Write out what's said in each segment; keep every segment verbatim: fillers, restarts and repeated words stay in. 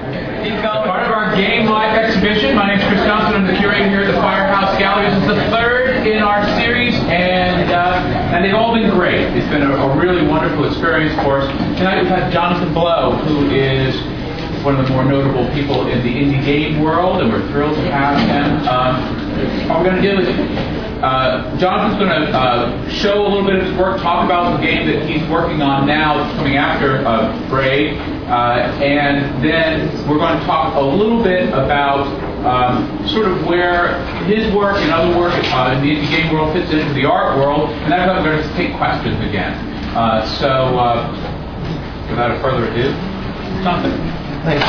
Part of our Game Live exhibition. My name is Chris Johnson. I'm the curator here at the Firehouse Gallery. This is the third in our series, and uh, and they've all been great. It's been a, a really wonderful experience for us. Tonight we've had Jonathan Blow, who is one of the more notable people in the indie game world, and we're thrilled to have him. Um, what we're going to do is uh, Jonathan's going to uh, show a little bit of his work, talk about the game that he's working on now, coming after uh, Braid, uh, and then we're going to talk a little bit about um, sort of where his work and other work uh, in the indie game world fits into the art world, and then we're going to take questions again. Uh, so, uh, without further ado, Jonathan. Thanks.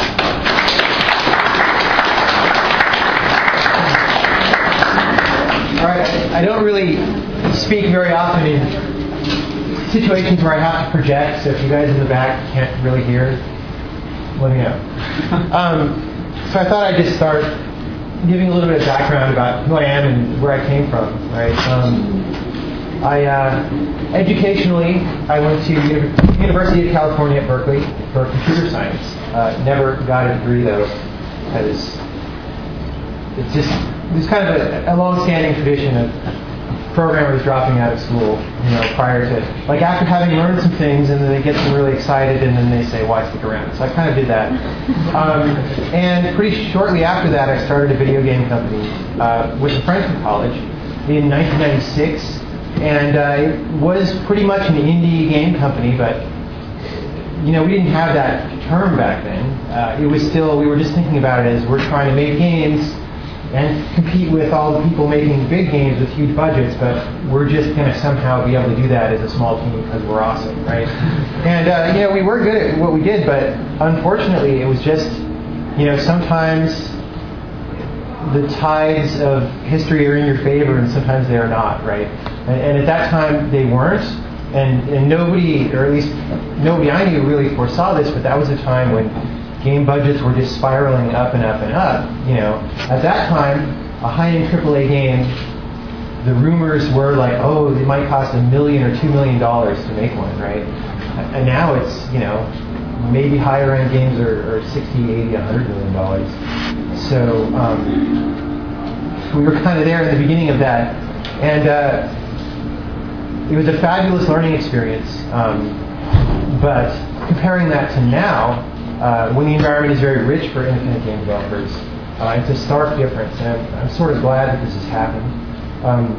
All right, I don't really speak very often in situations where I have to project, so if you guys in the back can't really hear, let me know. Um, so I thought I'd just start giving a little bit of background about who I am and where I came from. Right? Um, I uh, educationally, I went to Uni- University of California at Berkeley for computer science. Uh, never got a degree though, because it's just there's kind of a, a long-standing tradition of programmers dropping out of school, you know, prior to, like after having learned some things, and then they get them really excited, and then they say, why stick around? So I kind of did that. Um, and pretty shortly after that, I started a video game company uh, with a friend from college in nineteen ninety-six, and uh, it was pretty much an indie game company, but you know, we didn't have that term back then. Uh, it was still, we were just thinking about it as we're trying to make games and compete with all the people making big games with huge budgets, but we're just going to somehow be able to do that as a small team because we're awesome, right? And, uh, you know, we were good at what we did, but unfortunately it was just, you know, sometimes the tides of history are in your favor and sometimes they are not, right? And, and at that time they weren't. And, and nobody, or at least nobody I knew really foresaw this, but that was a time when game budgets were just spiraling up and up and up. You know, at that time, a high-end triple A game, the rumors were like, oh, it might cost a million or two million dollars to make one, right? And now it's, you know, maybe higher-end games are, are sixty, eighty, a hundred million dollars. So um, we were kind of there in the beginning of that, and. Uh, It was a fabulous learning experience, um, but comparing that to now, uh, when the environment is very rich for independent game developers, uh, it's a stark difference, and I'm, I'm sort of glad that this has happened. Um,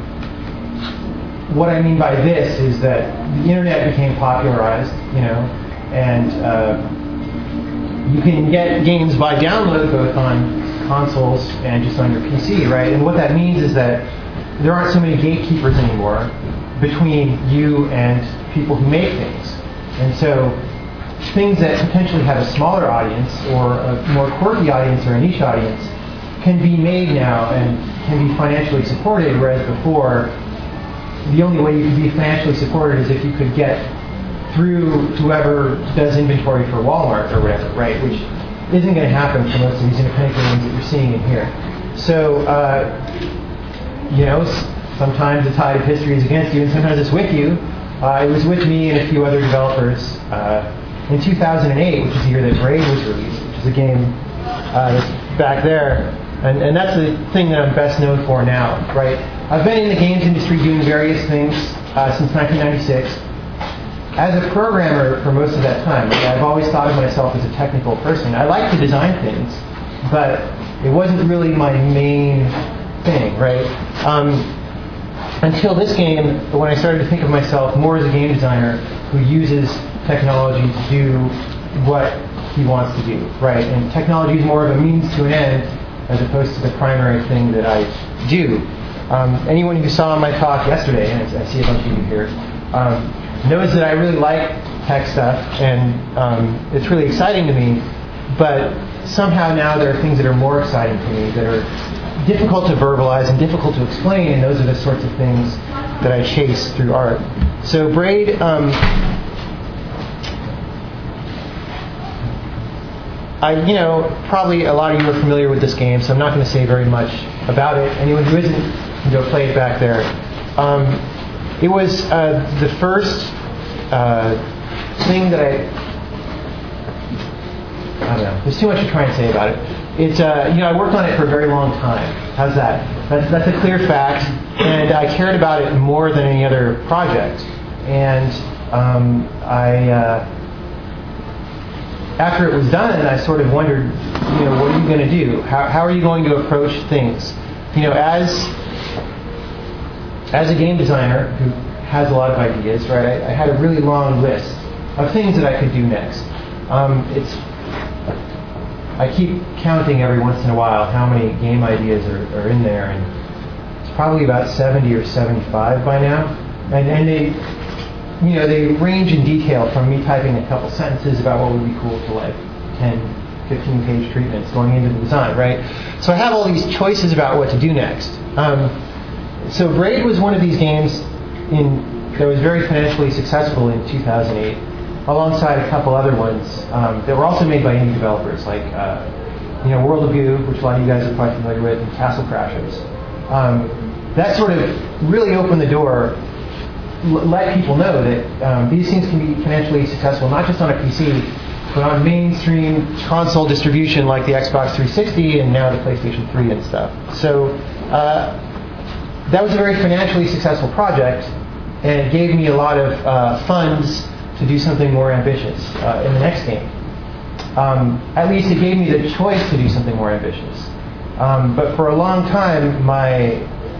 what I mean by this is that the internet became popularized, you know, and uh, you can get games by download both on consoles and just on your P C, right? And what that means is that there aren't so many gatekeepers anymore between you and people who make things. And so things that potentially have a smaller audience or a more quirky audience or a niche audience can be made now and can be financially supported, whereas before the only way you could be financially supported is if you could get through whoever does inventory for Walmart or whatever, right? Which isn't going to happen for most of these independent games that you're seeing in here. So, uh, you know, sometimes the tide of history is against you, and sometimes it's with you. Uh, it was with me and a few other developers uh, in two thousand eight, which is the year that Braid was released, which is a game uh, that's back there. And, and that's the thing that I'm best known for now, right? I've been in the games industry doing various things uh, since nineteen ninety-six. As a programmer for most of that time, right, I've always thought of myself as a technical person. I like to design things, but it wasn't really my main thing, right? Um, Until this game, when I started to think of myself more as a game designer who uses technology to do what he wants to do, right? And technology is more of a means to an end as opposed to the primary thing that I do. Um, anyone who saw my talk yesterday, and I see a bunch of you here, um, knows that I really like tech stuff, and um, it's really exciting to me, but somehow now there are things that are more exciting to me that are difficult to verbalize and difficult to explain, and those are the sorts of things that I chase through art. So Braid, um, I, you know, probably a lot of you are familiar with this game, so I'm not going to say very much about it. Anyone who isn't, can go play it back there. Um, it was uh, the first uh, thing that I I don't know. There's too much to try and say about it. It's, uh, you know, I worked on it for a very long time. How's that? That's, that's a clear fact. And I cared about it more than any other project. And um, I, uh, after it was done, I sort of wondered, you know, what are you going to do? How, how are you going to approach things? You know, as as a game designer who has a lot of ideas, right? I, I had a really long list of things that I could do next. Um, it's I keep counting every once in a while how many game ideas are, are in there, and it's probably about seventy or seventy-five by now. And, and they, you know, they range in detail from me typing a couple sentences about what would be cool to like ten, fifteen page treatments going into the design, right? So I have all these choices about what to do next. Um, so Braid was one of these games in that was very financially successful in two thousand eight. Alongside a couple other ones um, that were also made by indie developers, like uh, you know, World of Goo, which a lot of you guys are quite familiar with, and Castle Crashers. Um, that sort of really opened the door, l- let people know that um, these things can be financially successful, not just on a P C, but on mainstream console distribution like the Xbox three sixty and now the PlayStation three and stuff. So uh, that was a very financially successful project, and it gave me a lot of uh, funds to do something more ambitious uh, in the next game. Um, at least it gave me the choice to do something more ambitious. Um, but for a long time, my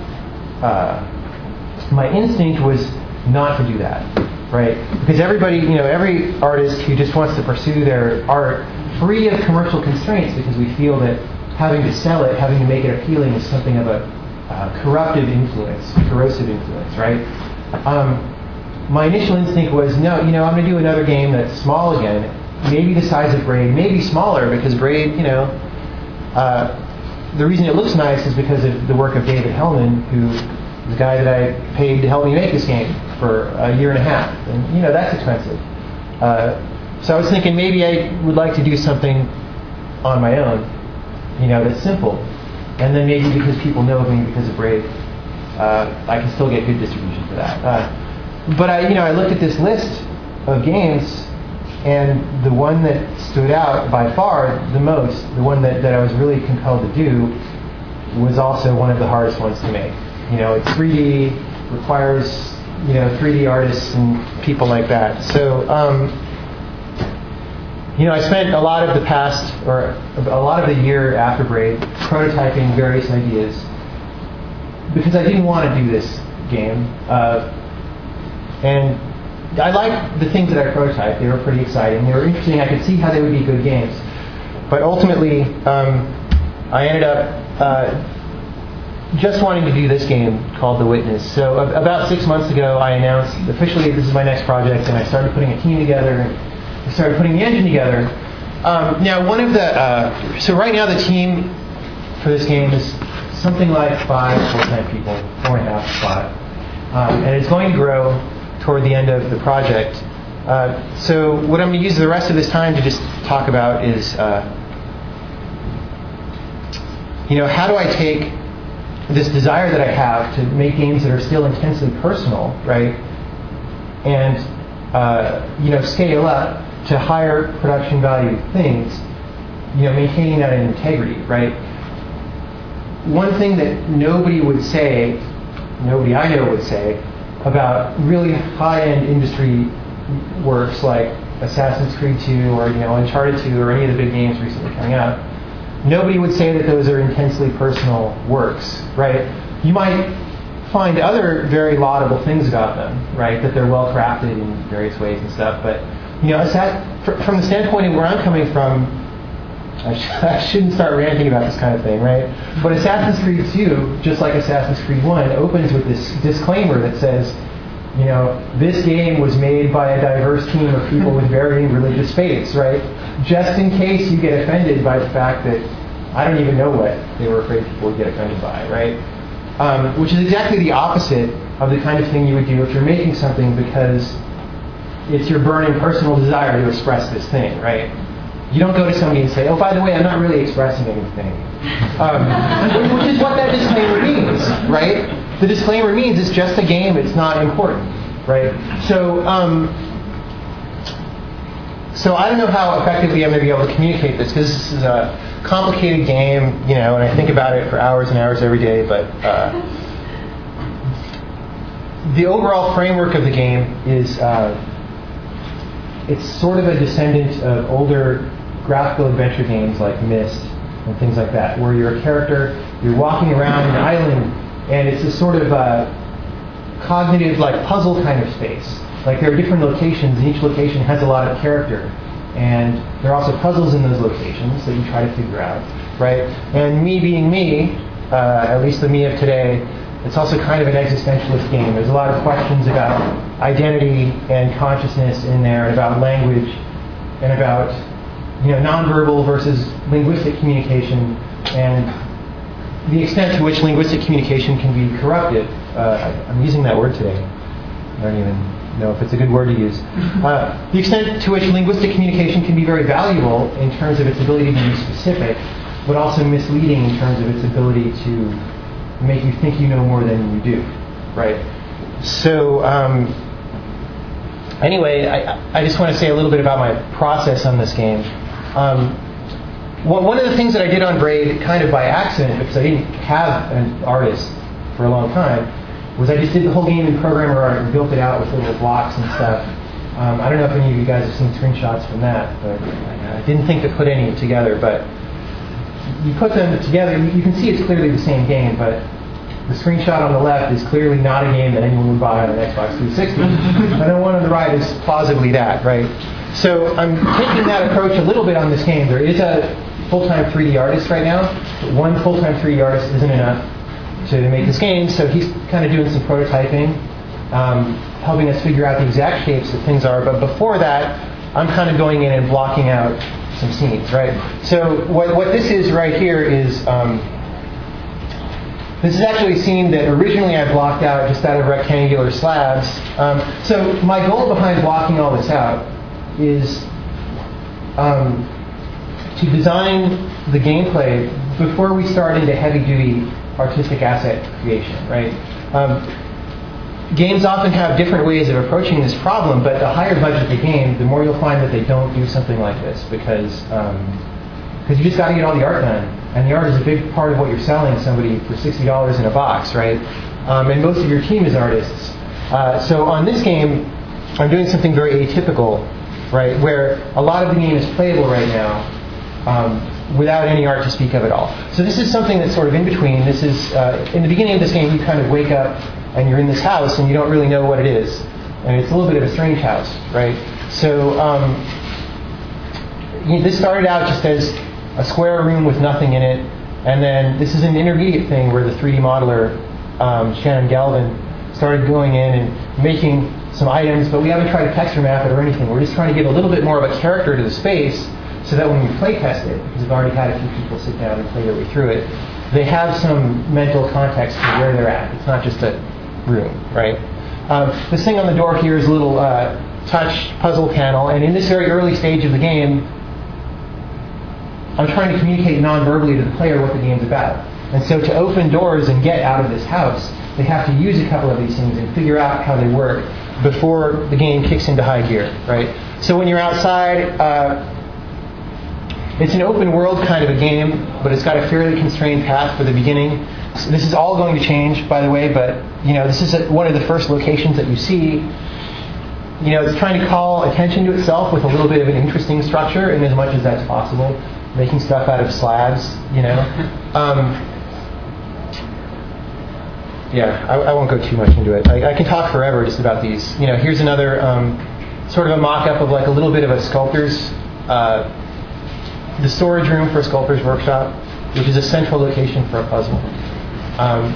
uh, my instinct was not to do that, right? Because everybody, you know, every artist who just wants to pursue their art free of commercial constraints, because we feel that having to sell it, having to make it appealing, is something of a uh, corruptive influence, corrosive influence, right? Um, My initial instinct was, no, you know, I'm going to do another game that's small again, maybe the size of Braid, maybe smaller, because Braid, you know, uh, the reason it looks nice is because of the work of David Hellman, who is the guy that I paid to help me make this game for a year and a half. And, you know, that's expensive. Uh, so I was thinking maybe I would like to do something on my own, you know, that's simple. And then maybe because people know of me because of Braid, uh, I can still get good distribution for that. Uh, But I, you know, I looked at this list of games, and the one that stood out by far the most, the one that, that I was really compelled to do, was also one of the hardest ones to make. You know, it's three D, requires, you know, three D artists and people like that. So, um, you know, I spent a lot of the past, or a lot of the year after Braid, prototyping various ideas, because I didn't want to do this game. Uh, And I liked the things that I prototyped. They were pretty exciting. They were interesting. I could see how they would be good games. But ultimately, um, I ended up uh, just wanting to do this game called The Witness. So uh, about six months ago, I announced officially this is my next project, and I started putting a team together, and I started putting the engine together. Um, now, one of the... Uh, so right now, the team for this game is something like five full-time people, four and a half, five. Um, and it's going to grow toward the end of the project. Uh, so what I'm going to use the rest of this time to just talk about is, uh, you know, how do I take this desire that I have to make games that are still intensely personal, right, and, uh, you know, scale up to higher production value things, you know, maintaining that in integrity, right? One thing that nobody would say, nobody I know would say, about really high-end industry works like Assassin's Creed two or, you know, Uncharted two or any of the big games recently coming out, nobody would say that those are intensely personal works, right? You might find other very laudable things about them, right? That they're well crafted in various ways and stuff. But, you know, from the standpoint of where I'm coming from, I, sh- I shouldn't start ranting about this kind of thing, right? But Assassin's Creed two, just like Assassin's Creed one, opens with this disclaimer that says, you know, this game was made by a diverse team of people with varying religious faiths, right? Just in case you get offended by the fact that I don't even know what they were afraid people would get offended by, right? Um, which is exactly the opposite of the kind of thing you would do if you're making something because it's your burning personal desire to express this thing, right? You don't go to somebody and say, oh, by the way, I'm not really expressing anything. Um, which is what that disclaimer means, right? The disclaimer means it's just a game, it's not important, right? So, um, so I don't know how effectively I'm going to be able to communicate this, because this is a complicated game, you know, and I think about it for hours and hours every day, but uh, the overall framework of the game is uh, it's sort of a descendant of older graphical adventure games like Myst and things like that, where you're a character, you're walking around an island, and it's a sort of uh, cognitive, like, puzzle kind of space. Like, there are different locations, and each location has a lot of character. And there are also puzzles in those locations that you try to figure out, right? And me being me, uh, at least the me of today, it's also kind of an existentialist game. There's a lot of questions about identity and consciousness in there, and about language, and about, you know, nonverbal versus linguistic communication, and the extent to which linguistic communication can be corrupted. Uh, I'm using that word today. I don't even know if it's a good word to use. Uh, the extent to which linguistic communication can be very valuable in terms of its ability to be specific, but also misleading in terms of its ability to make you think you know more than you do, right? So, um, anyway, I, I just want to say a little bit about my process on this game. Um, one of the things that I did on Braid, kind of by accident, because I didn't have an artist for a long time, was I just did the whole game in programmer art and built it out with little blocks and stuff. Um, I don't know if any of you guys have seen screenshots from that, but I didn't think to put any together. But you put them together, you can see it's clearly the same game, but the screenshot on the left is clearly not a game that anyone would buy on an Xbox three sixty. And the one on the right is plausibly that, right? So I'm taking that approach a little bit on this game. There is a full-time three D artist right now, but one full-time three D artist isn't enough to make this game, so he's kind of doing some prototyping, um, helping us figure out the exact shapes that things are. But before that, I'm kind of going in and blocking out some scenes, right? So what, what this is right here is, um, this is actually a scene that originally I blocked out just out of rectangular slabs. Um, so my goal behind blocking all this out is um, to design the gameplay before we start into heavy-duty artistic asset creation, right? Um, games often have different ways of approaching this problem, but the higher budget the game, the more you'll find that they don't do something like this, because um, because you just got to get all the art done, and the art is a big part of what you're selling somebody for sixty dollars in a box, right? Um, and most of your team is artists. Uh, so on this game, I'm doing something very atypical, right? Where a lot of the game is playable right now. Um, without any art to speak of at all. So this is something that's sort of in between. This is, uh, in the beginning of this game, you kind of wake up and you're in this house and you don't really know what it is. And it's a little bit of a strange house, right? So um, this started out just as a square room with nothing in it. And then this is an intermediate thing where the three D modeler, um, Shannon Galvin, started going in and making some items, but we haven't tried to texture map it or anything. We're just trying to give a little bit more of a character to the space, so that when we play test it, because we've already had a few people sit down and play their way through it, they have some mental context for where they're at. It's not just a room, right? Um, this thing on the door here is a little uh, touch puzzle panel, and in this very early stage of the game, I'm trying to communicate non-verbally to the player what the game's about. And so to open doors and get out of this house, they have to use a couple of these things and figure out how they work before the game kicks into high gear, right? So when you're outside, uh, it's an open world kind of a game, but it's got a fairly constrained path for the beginning. So this is all going to change, by the way, but you know, this is a, one of the first locations that you see. You know, it's trying to call attention to itself with a little bit of an interesting structure, in as much as that's possible, making stuff out of slabs, you know. Um, yeah, I, I won't go too much into it. I, I can talk forever just about these. You know, here's another um, sort of a mock-up of like a little bit of a sculptor's uh, the storage room for a sculptor's workshop, which is a central location for a puzzle. Um,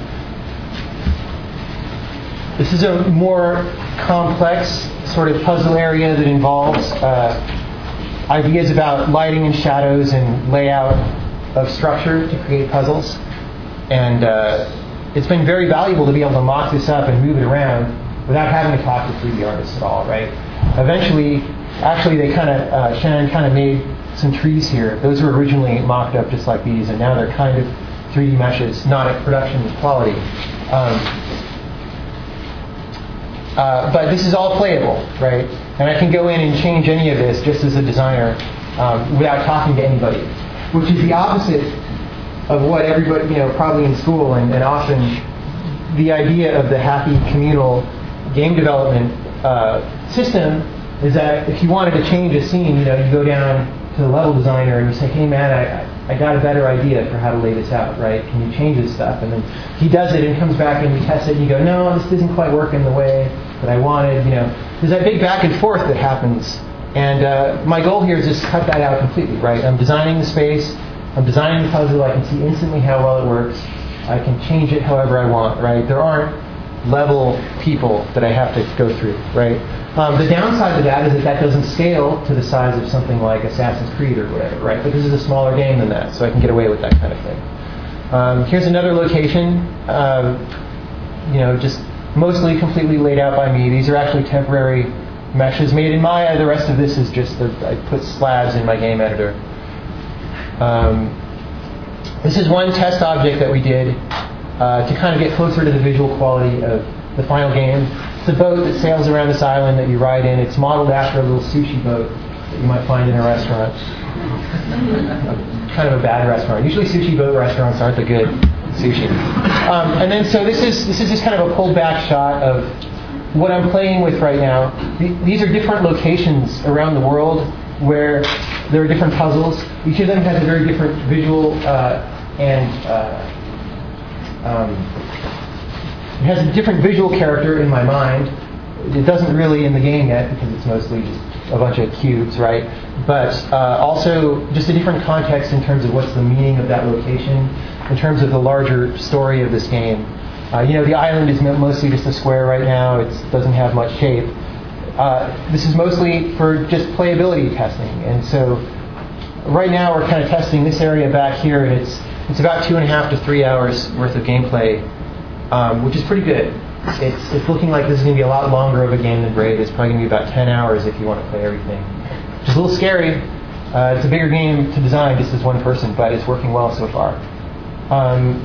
this is a more complex sort of puzzle area that involves uh, ideas about lighting and shadows and layout of structure to create puzzles. And uh, it's been very valuable to be able to mock this up and move it around without having to talk to three D artists at all, right? Eventually, actually, they kind of uh, Shannon kind of made some trees here. Those were originally mocked up just like these, and now they're kind of three D meshes, not at production quality. Um, Uh, but this is all playable, right? And I can go in and change any of this just as a designer um, without talking to anybody, which is the opposite of what everybody, you know, probably in school and, and often the idea of the happy communal game development uh, system is that if you wanted to change a scene, you know, you go down to the level designer and you say, hey man, I, I got a better idea for how to lay this out, right? Can you change this stuff? And then he does it and comes back and we test it and you go, no, this isn't quite working the way that I wanted, you know. There's that big back and forth that happens. And uh, my goal here is just to cut that out completely, right? I'm designing the space, I'm designing the puzzle, I can see instantly how well it works, I can change it however I want, right? There aren't level people that I have to go through, right? Um, the downside to that is that that doesn't scale to the size of something like Assassin's Creed or whatever, right? But this is a smaller game than that, so I can get away with that kind of thing. Um, here's another location, uh, you know, just mostly completely laid out by me. These are actually temporary meshes made in Maya. The rest of this is just, the, I put slabs in my game editor. Um, this is one test object that we did uh, to kind of get closer to the visual quality of the final game. It's a boat that sails around this island that you ride in. It's modeled after a little sushi boat that you might find in a restaurant. Kind of a bad restaurant. Usually sushi boat restaurants aren't the good sushi. Um, and then so this is this is just kind of a pulled back shot of what I'm playing with right now. These are different locations around the world where there are different puzzles. Each of them has a very different visual uh, and uh, um, it has a different visual character in my mind. It doesn't really in the game yet because it's mostly just a bunch of cubes, right? But uh, also just a different context in terms of what's the meaning of that location, in terms of the larger story of this game. Uh, you know, the island is mostly just a square right now. It doesn't have much shape. Uh, this is mostly for just playability testing. And so right now we're kind of testing this area back here, and it's it's about two and a half to three hours worth of gameplay, um, which is pretty good. It's it's looking like this is going to be a lot longer of a game than Braid. It's probably going to be about ten hours if you want to play everything. Which is a little scary. Uh, it's a bigger game to design just as one person, but it's working well so far. Um,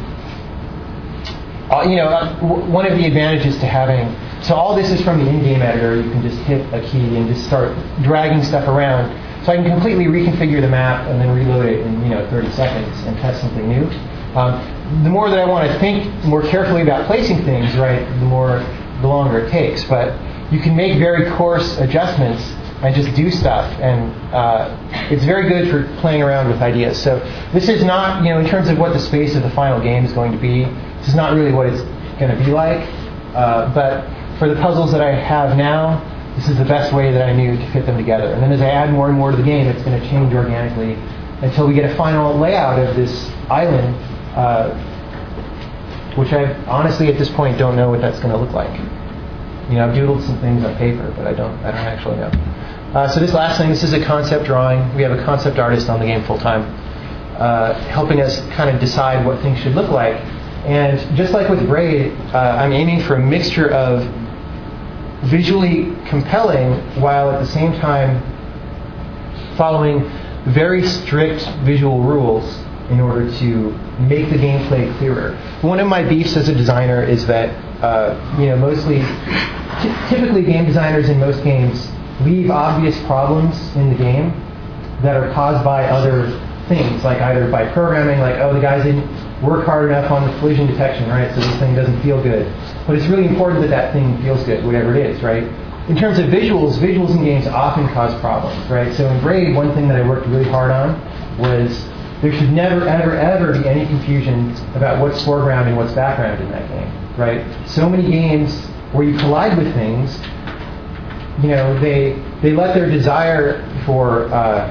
uh, you know, uh, w- one of the advantages to having, so all this is from the in-game editor. You can just hit a key and just start dragging stuff around. So I can completely reconfigure the map and then reload it in, you know, thirty seconds and test something new. Um, the more that I want to think more carefully about placing things, right, the more, the longer it takes. But you can make very coarse adjustments and just do stuff, and uh, it's very good for playing around with ideas. So this is not, you know, in terms of what the space of the final game is going to be, this is not really what it's going to be like. Uh, but for the puzzles that I have now, this is the best way that I knew to fit them together. And then as I add more and more to the game, it's going to change organically until we get a final layout of this island, uh, which I honestly at this point don't know what that's going to look like. You know, I've doodled some things on paper, but I don't I don't actually know. Uh, so this last thing, this is a concept drawing. We have a concept artist on the game full time, uh, helping us kind of decide what things should look like. And just like with Braid, uh, I'm aiming for a mixture of visually compelling while at the same time following very strict visual rules in order to make the gameplay clearer. One of my beefs as a designer is that uh, you know, mostly, t- typically game designers in most games leave obvious problems in the game that are caused by other things, like either by programming, like, oh, the guys didn't work hard enough on the collision detection, right, so this thing doesn't feel good. But it's really important that that thing feels good, whatever it is, right? In terms of visuals, visuals in games often cause problems, right? So in Braid, one thing that I worked really hard on was there should never, ever, ever be any confusion about what's foreground and what's background in that game, right? So many games where you collide with things, you know, they they let their desire for uh,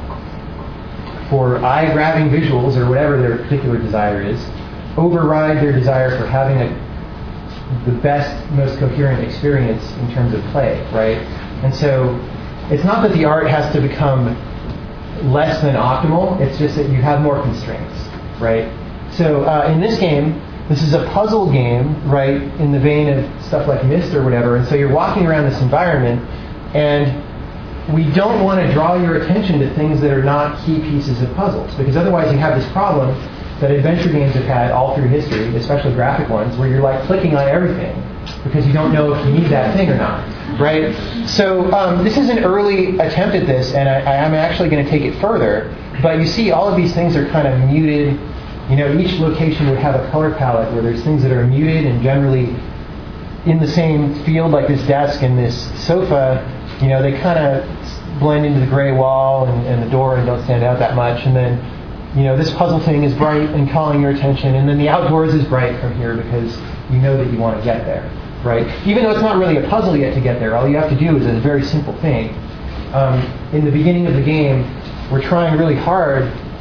for eye-grabbing visuals or whatever their particular desire is override their desire for having a, the best, most coherent experience in terms of play, right? And so it's not that the art has to become less than optimal, it's just that you have more constraints, right? So uh, in this game, this is a puzzle game, right, in the vein of stuff like Myst or whatever, and so you're walking around this environment, and we don't want to draw your attention to things that are not key pieces of puzzles, because otherwise you have this problem that adventure games have had all through history, especially graphic ones, where you're like clicking on everything because you don't know if you need that thing or not, right? So um, this is an early attempt at this, and I, I am actually going to take it further. But you see, all of these things are kind of muted. You know, each location would have a color palette where there's things that are muted and generally in the same field, like this desk and this sofa. You know, they kind of blend into the gray wall and, and the door and don't stand out that much. And then, you know, this puzzle thing is bright and calling your attention, and then the outdoors is bright from here because you know that you want to get there, right? Even though it's not really a puzzle yet to get there, all you have to do is a very simple thing. Um, in the beginning of the game, we're trying really hard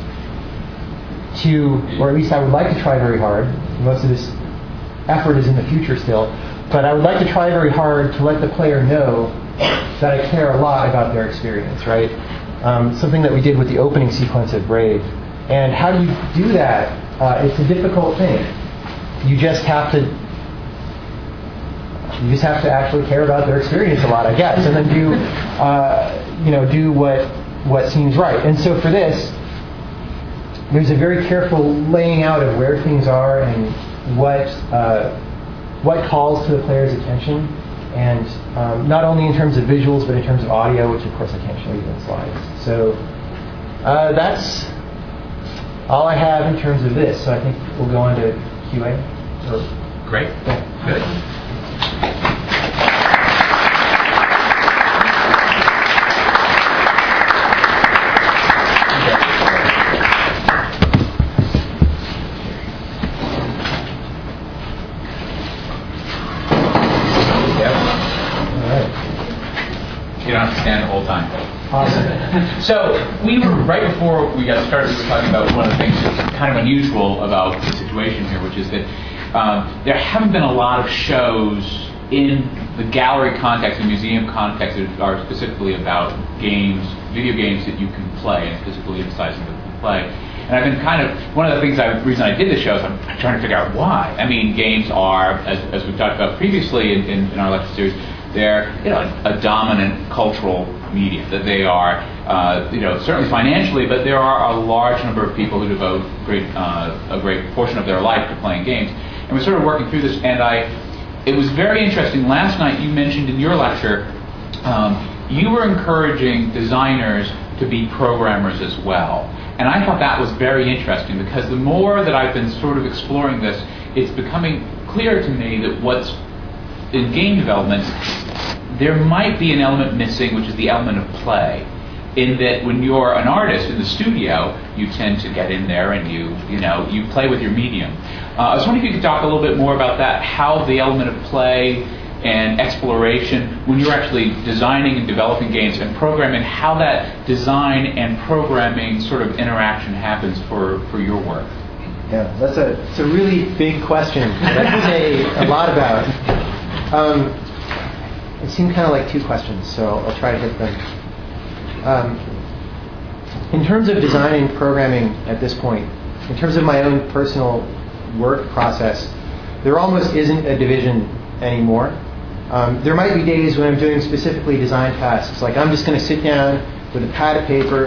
to, or at least I would like to try very hard. Most of this effort is in the future still, but I would like to try very hard to let the player know that I care a lot about their experience, right? Um, something that we did with the opening sequence of Braid. And how do you do that? Uh, it's a difficult thing. You just have to you just have to actually care about their experience a lot, I guess, and then do uh, you know do what what seems right. And so for this, there's a very careful laying out of where things are and what uh, what calls to the player's attention, and um, not only in terms of visuals but in terms of audio, which of course I can't show you in slides. So uh, that's all I have in terms of this. So I think we'll go on to Q A. Or, Great. Yeah. Good. Awesome. So we were, right before we got started, we were talking about one of the things that's kind of unusual about the situation here, which is that um, there haven't been a lot of shows in the gallery context and museum context that are specifically about games, video games that you can play, and specifically emphasizing that you can play. And I've been kind of, one of the things, I, the reason I did the show is I'm, I'm trying to figure out why. I mean, games are, as, as we've talked about previously in, in, in our lecture series, they're, you know, a, a dominant cultural medium. That they are, uh, you know, certainly financially, but there are a large number of people who devote great, uh, a great portion of their life to playing games. And we're sort of working through this, and I, it was very interesting. Last night you mentioned in your lecture, um, you were encouraging designers to be programmers as well. And I thought that was very interesting because the more that I've been sort of exploring this, it's becoming clear to me that what's in game development, there might be an element missing, which is the element of play. In that when you're an artist in the studio, you tend to get in there and you, you know, you play with your medium. Uh, I was wondering if you could talk a little bit more about that, how the element of play and exploration, when you're actually designing and developing games and programming, how that design and programming sort of interaction happens for, for your work. Yeah, that's a, it's a really big question that I say a lot about. Um, it seemed kind of like two questions, so I'll try to hit them. Um, in terms of designing and programming at this point, in terms of my own personal work process, there almost isn't a division anymore. Um, there might be days when I'm doing specifically design tasks, like I'm just going to sit down with a pad of paper.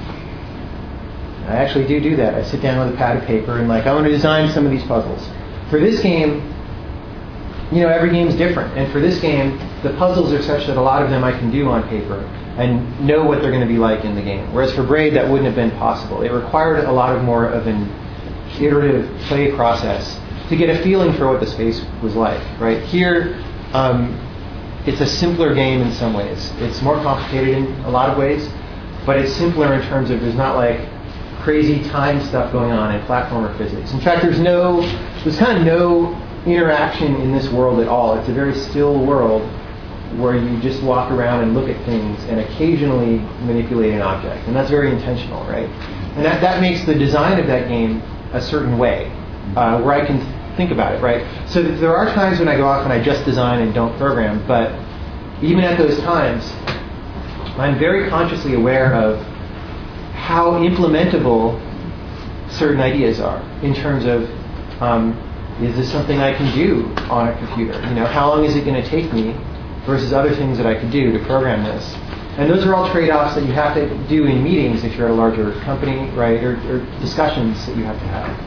I actually do do that. I sit down with a pad of paper and like I want to design some of these puzzles. For this game, you know, every game's different, and for this game, the puzzles are such that a lot of them I can do on paper and know what they're going to be like in the game. Whereas for Braid, that wouldn't have been possible. It required a lot of more of an iterative play process to get a feeling for what the space was like. Right here, um, it's a simpler game in some ways. It's more complicated in a lot of ways, but it's simpler in terms of there's not like crazy time stuff going on in platformer physics. In fact, there's no, there's kind of no interaction in this world at all. It's a very still world where you just walk around and look at things and occasionally manipulate an object. And that's very intentional, right? And that, that makes the design of that game a certain way, uh, where I can think about it, right? So there are times when I go off and I just design and don't program, but even at those times, I'm very consciously aware of how implementable certain ideas are in terms of, um, is this something I can do on a computer? You know, how long is it going to take me versus other things that I could do to program this? And those are all trade-offs that you have to do in meetings if you're at a larger company, right, or, or discussions that you have to have.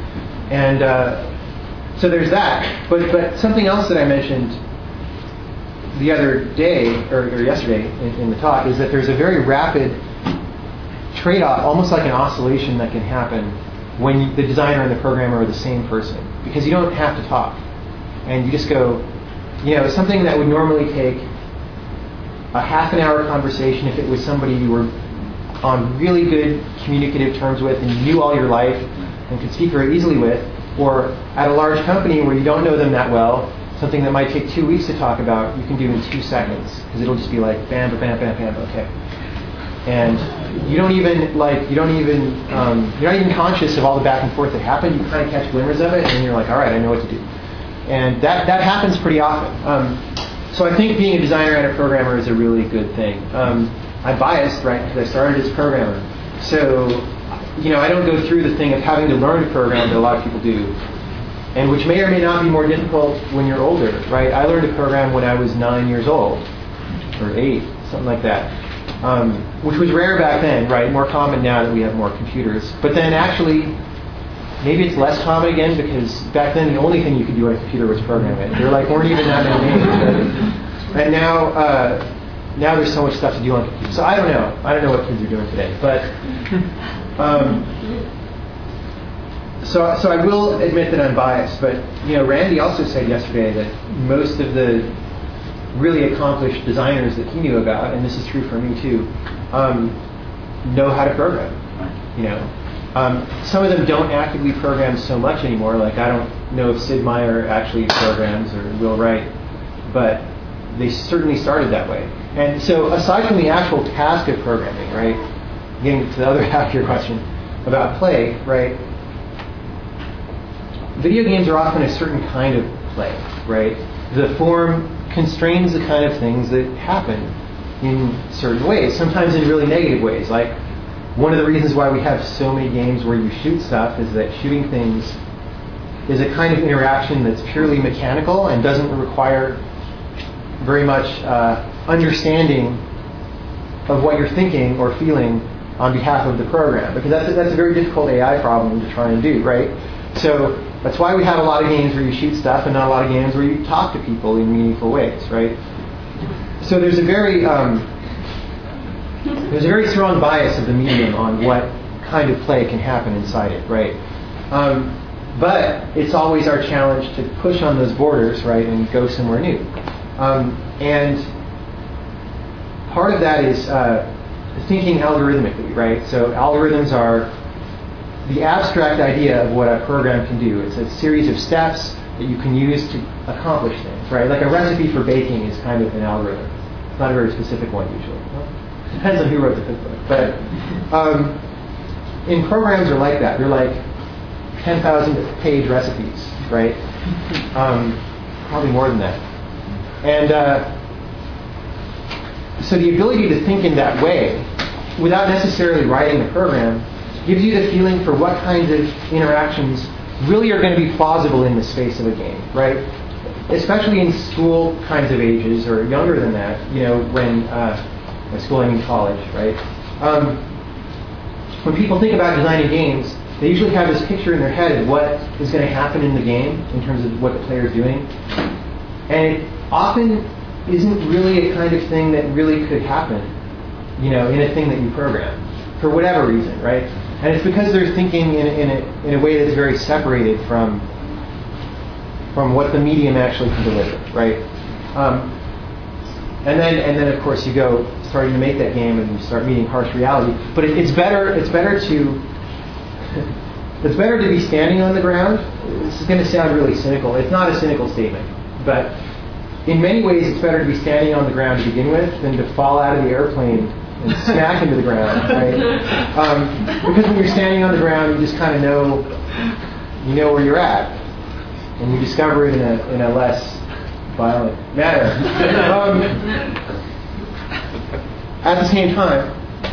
And uh, so there's that. But but something else that I mentioned the other day, or, or yesterday in, in the talk, is that there's a very rapid trade-off, almost like an oscillation that can happen when the designer and the programmer are the same person. Because you don't have to talk. And you just go, you know, something that would normally take a half an hour conversation if it was somebody you were on really good communicative terms with and you knew all your life and could speak very easily with, or at a large company where you don't know them that well, something that might take two weeks to talk about, you can do in two seconds, because it'll just be like bam, bam, bam, bam, okay. And you don't even like you don't even um, you're not even conscious of all the back and forth that happened. You kind of catch glimmers of it, and you're like, all right, I know what to do. And that that happens pretty often. Um, so I think being a designer and a programmer is a really good thing. Um, I'm biased, right, because I started as a programmer. So, you know, I don't go through the thing of having to learn to program that a lot of people do, and which may or may not be more difficult when you're older, right? I learned to program when I was nine years old, or eight, something like that, um, which was rare back then, right? More common now that we have more computers. But then actually, maybe it's less common again, because back then the only thing you could do on a computer was program it. There like weren't even that many games. And now, uh, now there's so much stuff to do on computers. So I don't know. I don't know what kids are doing today, but. Um, So, so I will admit that I'm biased, but you know, Randy also said yesterday that most of the really accomplished designers that he knew about, and this is true for me too, um, know how to program. You know, um, some of them don't actively program so much anymore. Like I don't know if Sid Meier actually programs or Will Wright, but they certainly started that way. And so, aside from the actual task of programming, right, getting to the other half of your question about play, right. Video games are often a certain kind of play, right? The form constrains the kind of things that happen in certain ways, sometimes in really negative ways. Like, one of the reasons why we have so many games where you shoot stuff is that shooting things is a kind of interaction that's purely mechanical and doesn't require very much uh, understanding of what you're thinking or feeling on behalf of the program, because that's a, that's a very difficult A I problem to try and do, right? So that's why we have a lot of games where you shoot stuff and not a lot of games where you talk to people in meaningful ways, right? So there's a very um, there's a very strong bias of the medium on what kind of play can happen inside it, right? Um, but it's always our challenge to push on those borders, right, and go somewhere new. Um, and part of that is uh, thinking algorithmically, right? So algorithms are the abstract idea of what a program can do. It's a series of steps that you can use to accomplish things, right? Like a recipe for baking is kind of an algorithm. It's not a very specific one usually. Well, it depends on who wrote the cookbook. But um, in programs are like that. They're like ten thousand page recipes, right? Um, probably more than that. And uh, so the ability to think in that way, without necessarily writing the program, gives you the feeling for what kinds of interactions really are going to be plausible in the space of a game, right? Especially in school kinds of ages, or younger than that, you know, when, uh, by school I mean college, right? Um, when people think about designing games, they usually have this picture in their head of what is going to happen in the game in terms of what the player is doing. And it often isn't really a kind of thing that really could happen, you know, in a thing that you program, for whatever reason, right? And it's because they're thinking in, in, a, in a way that's very separated from from what the medium actually can deliver, right? Um, and then, and then, of course, you go starting to make that game, and you start meeting harsh reality. But it, it's better. It's better to it's better to be standing on the ground. This is going to sound really cynical. It's not a cynical statement, but in many ways, it's better to be standing on the ground to begin with than to fall out of the airplane and smack into the ground, right? Um, because when you're standing on the ground, you just kind of know, you know where you're at, and you discover it in a in a less violent manner. Um, at the same time,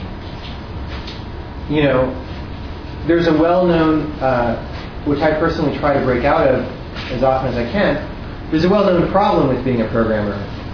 you know, there's a well-known, uh, which I personally try to break out of as often as I can. There's a well-known problem with being a programmer.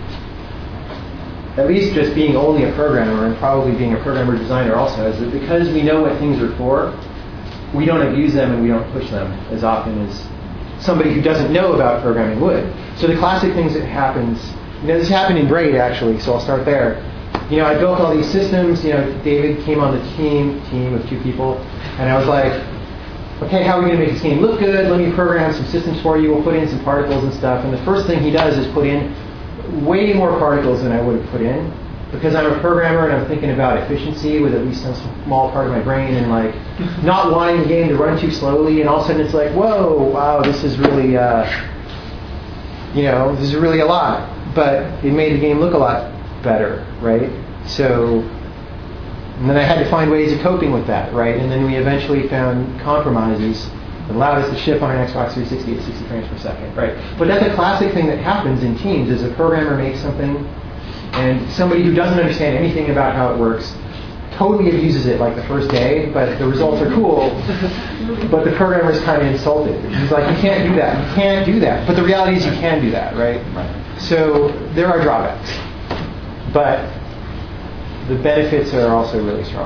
At least just being only a programmer, and probably being a programmer designer also, is that because we know what things are for, we don't abuse them and we don't push them as often as somebody who doesn't know about programming would. So the classic things that happens, you know, this happened in Braid actually, so I'll start there. You know, I built all these systems, you know, David came on the team, team of two people, and I was like, okay, how are we going to make this game look good? Let me program some systems for you. We'll put in some particles and stuff. And the first thing he does is put in way more particles than I would have put in, because I'm a programmer and I'm thinking about efficiency with at least some small part of my brain and like not wanting the game to run too slowly. And all of a sudden it's like, whoa, wow, this is really, uh, you know, this is really a lot. But it made the game look a lot better, right? So. And then I had to find ways of coping with that, right? And then we eventually found compromises that allowed us to ship on an Xbox three sixty at sixty frames per second, right? But that's a classic thing that happens in teams, is a programmer makes something, and somebody who doesn't understand anything about how it works totally abuses it like the first day, but the results are cool, but the programmer's kind of insulted. He's like, you can't do that, you can't do that. But the reality is you can do that, right? So there are drawbacks. But the benefits are also really strong.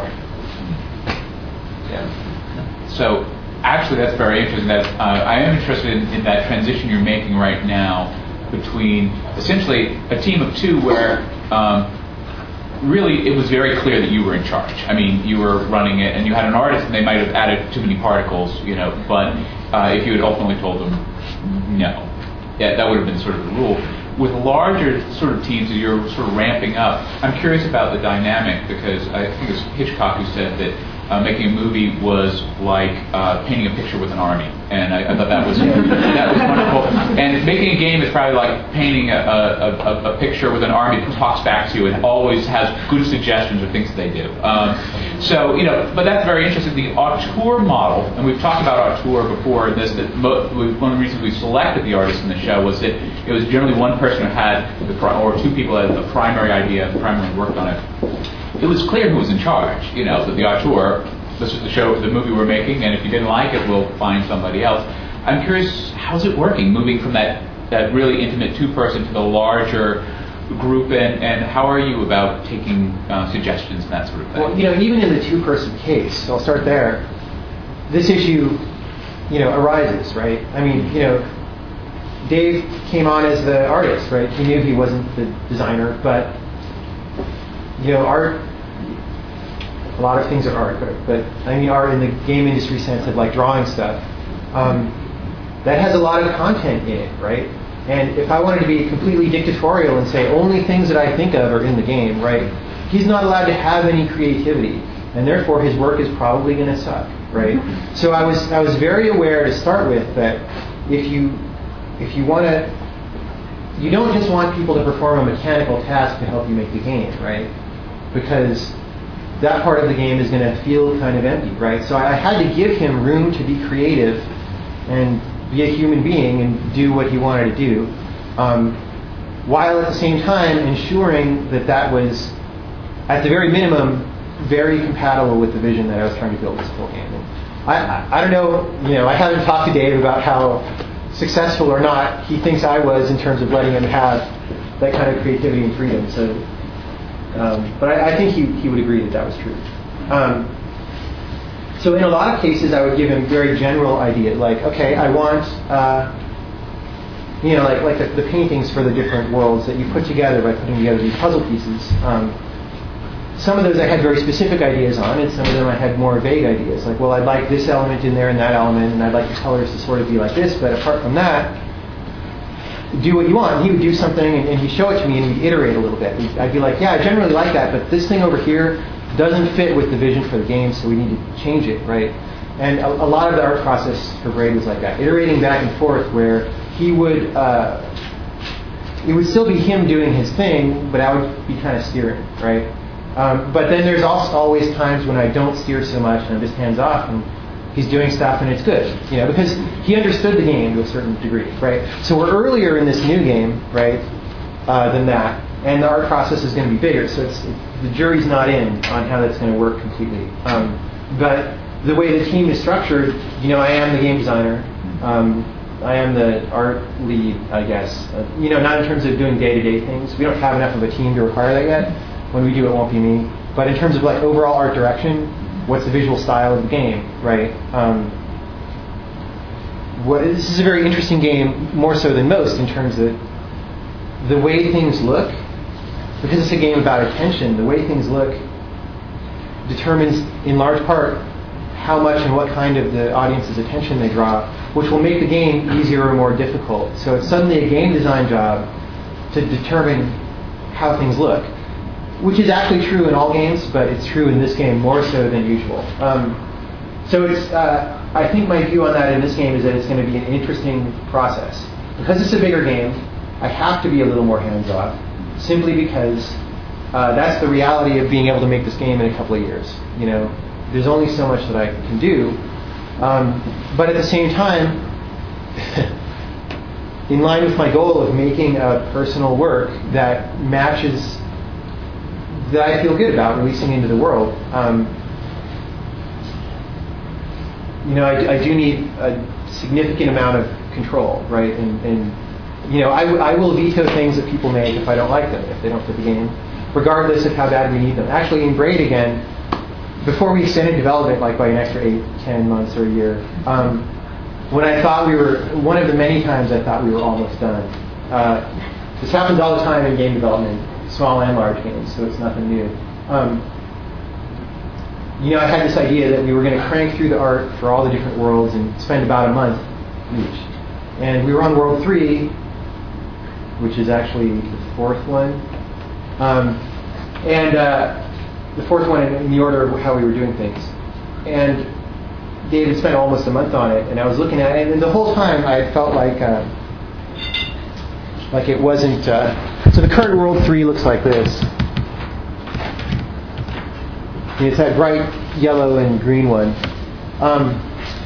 Yeah. So actually, that's very interesting. That uh, I am interested in, in that transition you're making right now between essentially a team of two, where um, really it was very clear that you were in charge. I mean, you were running it, and you had an artist, and they might have added too many particles, you know. But uh, if you had ultimately told them no, yeah, that would have been sort of the rule. With larger sort of teams that you're sort of ramping up, I'm curious about the dynamic, because I think it was Hitchcock who said that uh, making a movie was like uh, painting a picture with an army, and I, I thought that was that was wonderful. And making a game is probably like painting a, a, a, a picture with an army that talks back to you and always has good suggestions of things that they do. Um, so you know, but that's very interesting. The auteur model, and we've talked about auteur before. In this, that mo- one of the reasons we selected the artist in the show was that it was generally one person who had the pri- or two people had the primary idea, primarily worked on it. It was clear who was in charge, you know, that the auteur, this is the show, the movie we're making, and if you didn't like it, we'll find somebody else. I'm curious, how's it working, moving from that, that really intimate two-person to the larger group, and, and how are you about taking uh, suggestions and that sort of thing? Well, you know, even in the two-person case, I'll start there, this issue, you know, arises, right? I mean, you know, Dave came on as the artist, right? He knew he wasn't the designer, but you know, art, a lot of things are art, but, but I mean art in the game industry sense of like drawing stuff, um, that has a lot of content in it, right? And if I wanted to be completely dictatorial and say only things that I think of are in the game, right? He's not allowed to have any creativity, and therefore his work is probably going to suck, right? So I was I was very aware to start with that if you if you want to, you don't just want people to perform a mechanical task to help you make the game, right? Because that part of the game is going to feel kind of empty, right? So I had to give him room to be creative and be a human being and do what he wanted to do, um, while at the same time ensuring that that was, at the very minimum, very compatible with the vision that I was trying to build this whole game. And I, I, I don't know, you know, I haven't talked to Dave about how successful or not he thinks I was in terms of letting him have that kind of creativity and freedom. So. Um, but I, I think he, he would agree that that was true. Um, so in a lot of cases, I would give him very general ideas, like, okay, I want, uh, you know, like like the, the paintings for the different worlds that you put together by putting together these puzzle pieces. Um, some of those I had very specific ideas on, and some of them I had more vague ideas. Like, well, I'd like this element in there and that element, and I'd like the colors to sort of be like this, but apart from that, do what you want. And he would do something, and, and he'd show it to me, and he'd iterate a little bit. I'd be like, yeah, I generally like that, but this thing over here doesn't fit with the vision for the game, so we need to change it, right? And a, a lot of the art process for Braid was like that, iterating back and forth, where he would, uh, it would still be him doing his thing, but I would be kind of steering, right? Um, but then there's also always times when I don't steer so much, and I'm just hands off, and he's doing stuff and it's good, you know, because he understood the game to a certain degree, right? So we're earlier in this new game, right, uh, than that, and the art process is going to be bigger, so it's, it, the jury's not in on how that's going to work completely. Um, but the way the team is structured, you know, I am the game designer, um, I am the art lead, I guess. Uh, you know, not in terms of doing day-to-day things. We don't have enough of a team to require that yet. When we do, it won't be me. But in terms of like overall art direction, what's the visual style of the game, right? Um, what, this is a very interesting game, more so than most, in terms of the way things look. Because it's a game about attention, the way things look determines, in large part, how much and what kind of the audience's attention they draw, which will make the game easier or more difficult. So it's suddenly a game design job to determine how things look, which is actually true in all games, but it's true in this game more so than usual. Um, so it's, uh, I think my view on that in this game is that it's going to be an interesting process. Because it's a bigger game, I have to be a little more hands-off, simply because uh, that's the reality of being able to make this game in a couple of years. You know, there's only so much that I can do. Um, but at the same time, in line with my goal of making a personal work that matches, that I feel good about releasing into the world, um, you know, I, I do need a significant amount of control, right? And, and you know, I, w- I will veto things that people make if I don't like them, if they don't fit the game, regardless of how bad we need them. Actually, in Braid again, before we extended development, like by an extra eight, ten months or a year, um, when I thought we were, one of the many times I thought we were almost done. Uh, this happens all the time in game development, small and large games, so it's nothing new. Um, you know, I had this idea that we were going to crank through the art for all the different worlds and spend about a month each. And we were on World three, which is actually the fourth one. Um, and uh, the fourth one in, in the order of how we were doing things. And David spent almost a month on it, and I was looking at it, and the whole time I felt like uh, like it wasn't... Uh, so the current World three looks like this. And it's that bright yellow and green one. Um,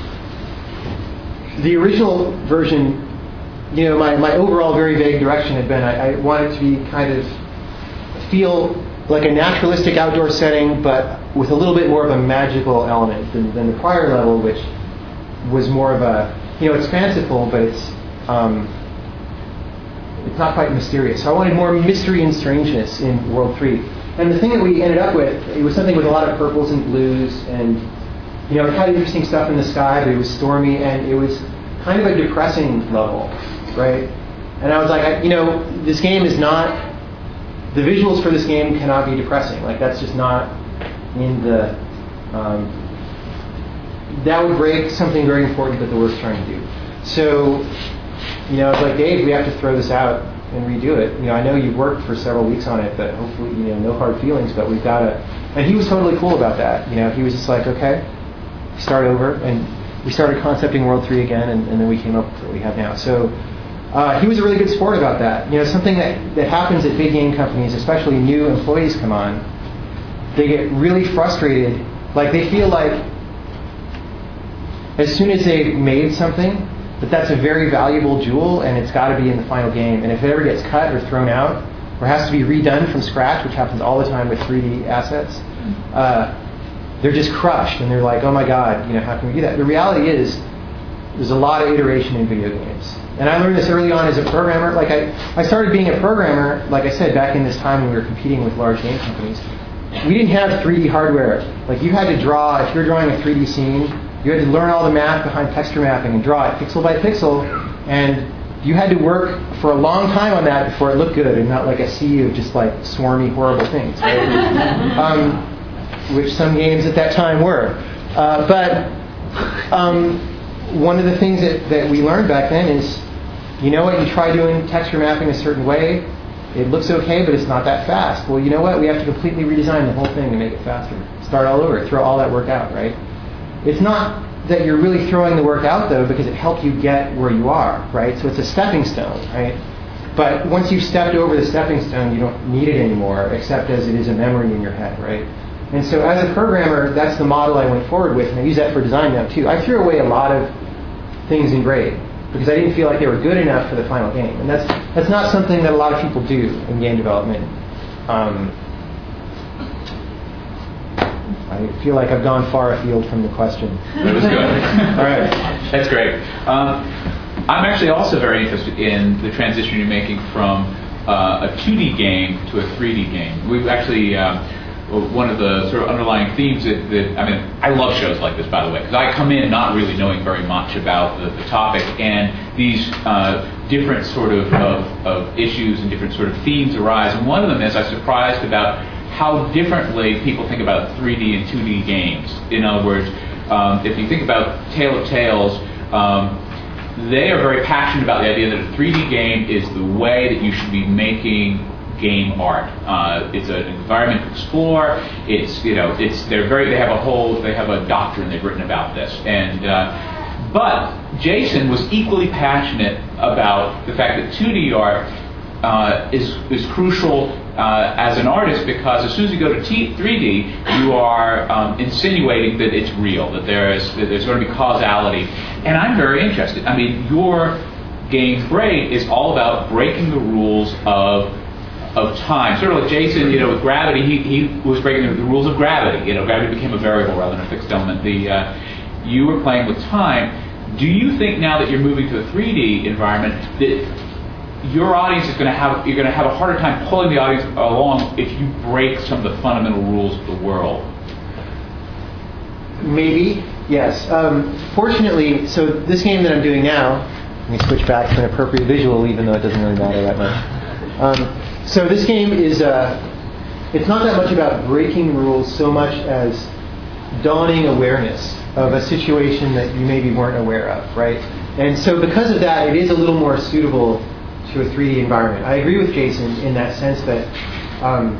the original version, you know, my, my overall very vague direction had been I, I wanted to be kind of feel like a naturalistic outdoor setting, but with a little bit more of a magical element than, than the prior level, which was more of a, you know, it's fanciful, but it's um, it's not quite mysterious. So I wanted more mystery and strangeness in World three. And the thing that we ended up with, it was something with a lot of purples and blues, and you know, it had interesting stuff in the sky, but it was stormy, and it was kind of a depressing level, right? And I was like, I, you know, this game is not, the visuals for this game cannot be depressing. Like, that's just not in the, um, that would break something very important that the work's trying to do. So, you know, it's like, Dave, we have to throw this out and redo it. You know, I know you've worked for several weeks on it, but hopefully, you know, no hard feelings, but we've got to, and he was totally cool about that. You know, he was just like, okay, start over, and we started concepting World three again, and, and then we came up with what we have now. So uh, he was a really good sport about that. You know, something that, that happens at big game companies, especially new employees come on, they get really frustrated. Like, they feel like as soon as they've made something, that that's a very valuable jewel, and it's got to be in the final game. And if it ever gets cut or thrown out, or has to be redone from scratch, which happens all the time with three D assets, uh, they're just crushed, and they're like, oh my God, you know, how can we do that? The reality is, there's a lot of iteration in video games. And I learned this early on as a programmer. Like, I, I started being a programmer, like I said, back in this time when we were competing with large game companies. We didn't have three D hardware. Like, you had to draw, if you're drawing a three D scene, you had to learn all the math behind texture mapping and draw it pixel by pixel, and you had to work for a long time on that before it looked good and not like a sea of just like swarmy, horrible things, right? um, which some games at that time were. Uh, but um, one of the things that, that we learned back then is, you know what, you try doing texture mapping a certain way, it looks okay, but it's not that fast. Well, you know what, we have to completely redesign the whole thing to make it faster. Start all over, throw all that work out, right? It's not that you're really throwing the work out, though, because it helped you get where you are, right? So it's a stepping stone, right? But once you've stepped over the stepping stone, you don't need it anymore, except as it is a memory in your head, right? And so as a programmer, that's the model I went forward with, and I use that for design now, too. I threw away a lot of things in Braid because I didn't feel like they were good enough for the final game. And that's that's not something that a lot of people do in game development. Um, I feel like I've gone far afield from the question. That was good. All right. That's great. Um, I'm actually also very interested in the transition you're making from uh, a two D game to a three D game. We've actually, uh, one of the sort of underlying themes that, that I mean, I love shows like this, by the way, because I come in not really knowing very much about the, the topic, and these uh, different sort of, of, of issues and different sort of themes arise. And one of them is I'm surprised about how differently people think about three D and two D games. In other words, um, if you think about Tale of Tales, um, they are very passionate about the idea that a three D game is the way that you should be making game art. Uh, it's an environment to explore. It's you know it's they're very they have a whole they have a doctrine they've written about this. And uh, but Jason was equally passionate about the fact that two D art uh, is is crucial uh, as an artist, because as soon as you go to T- three D, you are um, insinuating that it's real, that there is that there's going to be causality. And I'm very interested. I mean, your game Braid is all about breaking the rules of of time. Sort of like Jason, you know, with gravity, he, he was breaking the rules of gravity. You know, gravity became a variable rather than a fixed element. The uh, you were playing with time. Do you think now that you're moving to a three D environment that your audience is going to have you're going to have a harder time pulling the audience along if you break some of the fundamental rules of the world? Maybe, yes. Um, fortunately, so this game that I'm doing now, let me switch back to an appropriate visual, even though it doesn't really matter that much. Um, So this game is, uh, it's not that much about breaking rules so much as dawning awareness of a situation that you maybe weren't aware of, right? And so because of that, it is a little more suitable to a three D environment. I agree with Jason in that sense that um,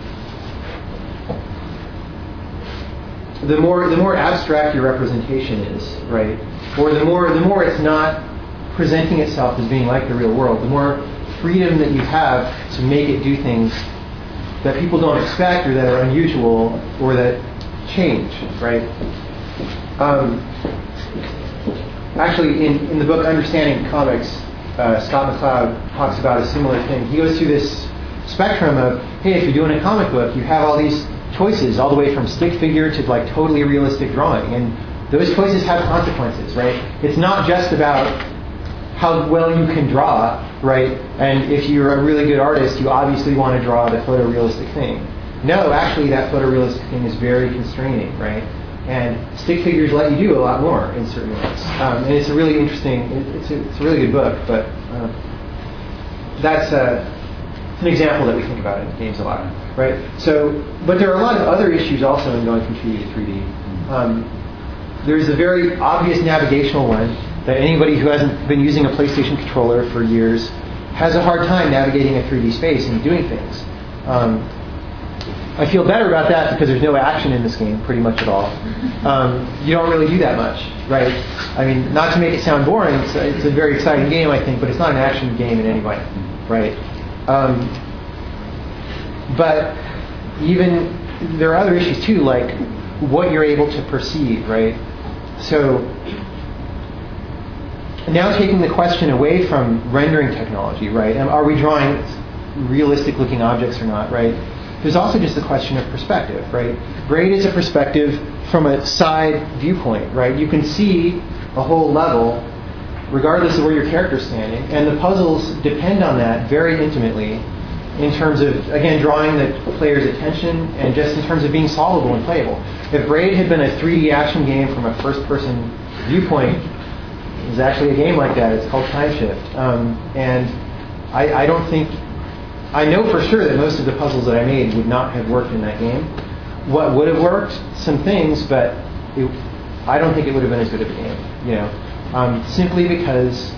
the more the more abstract your representation is, right, or the more the more it's not presenting itself as being like the real world, the more freedom that you have to make it do things that people don't expect or that are unusual or that change, right? Um, actually, in, in the book Understanding Comics, uh, Scott McCloud talks about a similar thing. He goes through this spectrum of, hey, if you're doing a comic book, you have all these choices, all the way from stick figure to like totally realistic drawing, and those choices have consequences, right? It's not just about how well you can draw, right? And if you're a really good artist, you obviously want to draw the photorealistic thing. No, actually, that photorealistic thing is very constraining, right? And stick figures let you do a lot more in certain ways. Um, and it's a really interesting, it's a, it's a really good book, but uh, that's a, it's an example that we think about in games a lot, right? So, but there are a lot of other issues also in going from two D to three D. Um, there's a very obvious navigational one that anybody who hasn't been using a PlayStation controller for years has a hard time navigating a three D space and doing things. Um, I feel better about that because there's no action in this game pretty much at all. Um, you don't really do that much, right? I mean, not to make it sound boring, it's a, it's a very exciting game, I think, but it's not an action game in any way, right? Um, but even, there are other issues too, like what you're able to perceive, right? So, now taking the question away from rendering technology, right? And are we drawing realistic-looking objects or not, right? There's also just the question of perspective, right? Braid is a perspective from a side viewpoint, right? You can see a whole level regardless of where your character's standing, and the puzzles depend on that very intimately in terms of, again, drawing the player's attention and just in terms of being solvable and playable. If Braid had been a three D action game from a first-person viewpoint, there's actually a game like that. It's called Time Shift. Um, and I, I don't think... I know for sure that most of the puzzles that I made would not have worked in that game. What would have worked? Some things, but it, I don't think it would have been as good of a game. You know, um, simply because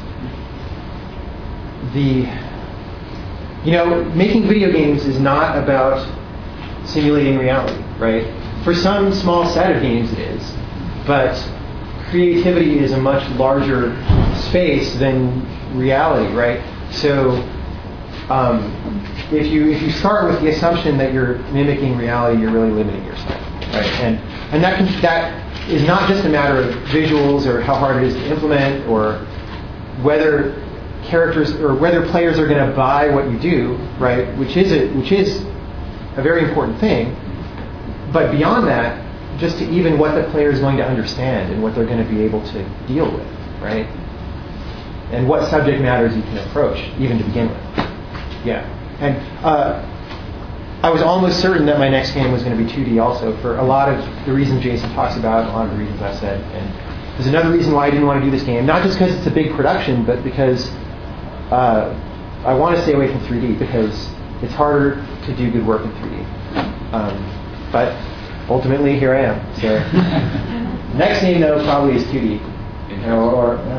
the... You know, making video games is not about simulating reality, right? For some small set of games it is. But creativity is a much larger space than reality, right? So um, if you if you start with the assumption that you're mimicking reality, you're really limiting yourself, right? And and that can, that is not just a matter of visuals or how hard it is to implement or whether characters or whether players are going to buy what you do, right? Which is a, which is a very important thing. But beyond that, just to even what the player is going to understand and what they're going to be able to deal with, right? And what subject matters you can approach, even to begin with. Yeah. And uh, I was almost certain that my next game was going to be two D also, for a lot of the reasons Jason talks about, and a lot of the reasons I said. And there's another reason why I didn't want to do this game, not just because it's a big production, but because uh, I want to stay away from three D, because it's harder to do good work in three D. Um, but ultimately, here I am. So next game, though, probably is two D. You know, or uh,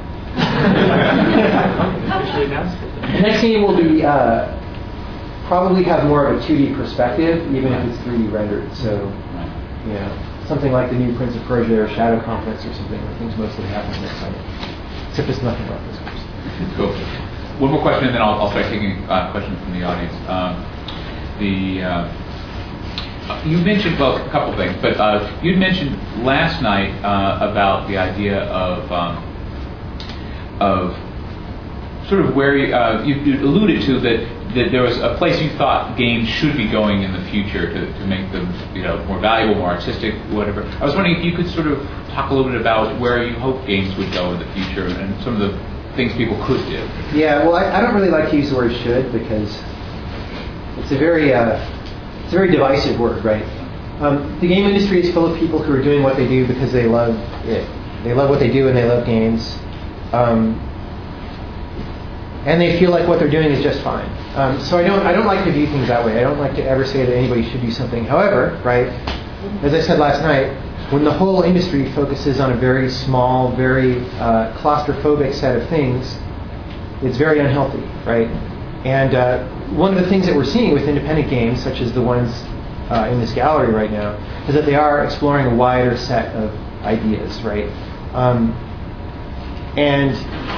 the next game will be uh, probably have more of a two D perspective, even if it's three D rendered. So, you know, something like the new Prince of Persia or Shadow Complex or something, where things mostly happen next time. Except it's nothing like this course. Cool. One more question, and then I'll, I'll start taking uh, questions from the audience. Um, the uh, you mentioned, well, a couple things, but uh, you'd mentioned last night uh, about the idea of um, of sort of where you, uh, you, you alluded to that, that there was a place you thought games should be going in the future to, to make them, you know, more valuable, more artistic, whatever. I was wondering if you could sort of talk a little bit about where you hope games would go in the future and some of the things people could do. Yeah, well, I, I don't really like to use the word "should" because it's a very uh, it's a very divisive word, right? Um, the game industry is full of people who are doing what they do because they love it. They love what they do and they love games. Um, and they feel like what they're doing is just fine. Um, so I don't I don't like to view things that way. I don't like to ever say that anybody should do something. However, right, as I said last night, when the whole industry focuses on a very small, very uh, claustrophobic set of things, it's very unhealthy, right? And uh, one of the things that we're seeing with independent games, such as the ones uh, in this gallery right now, is that they are exploring a wider set of ideas, right? Um, and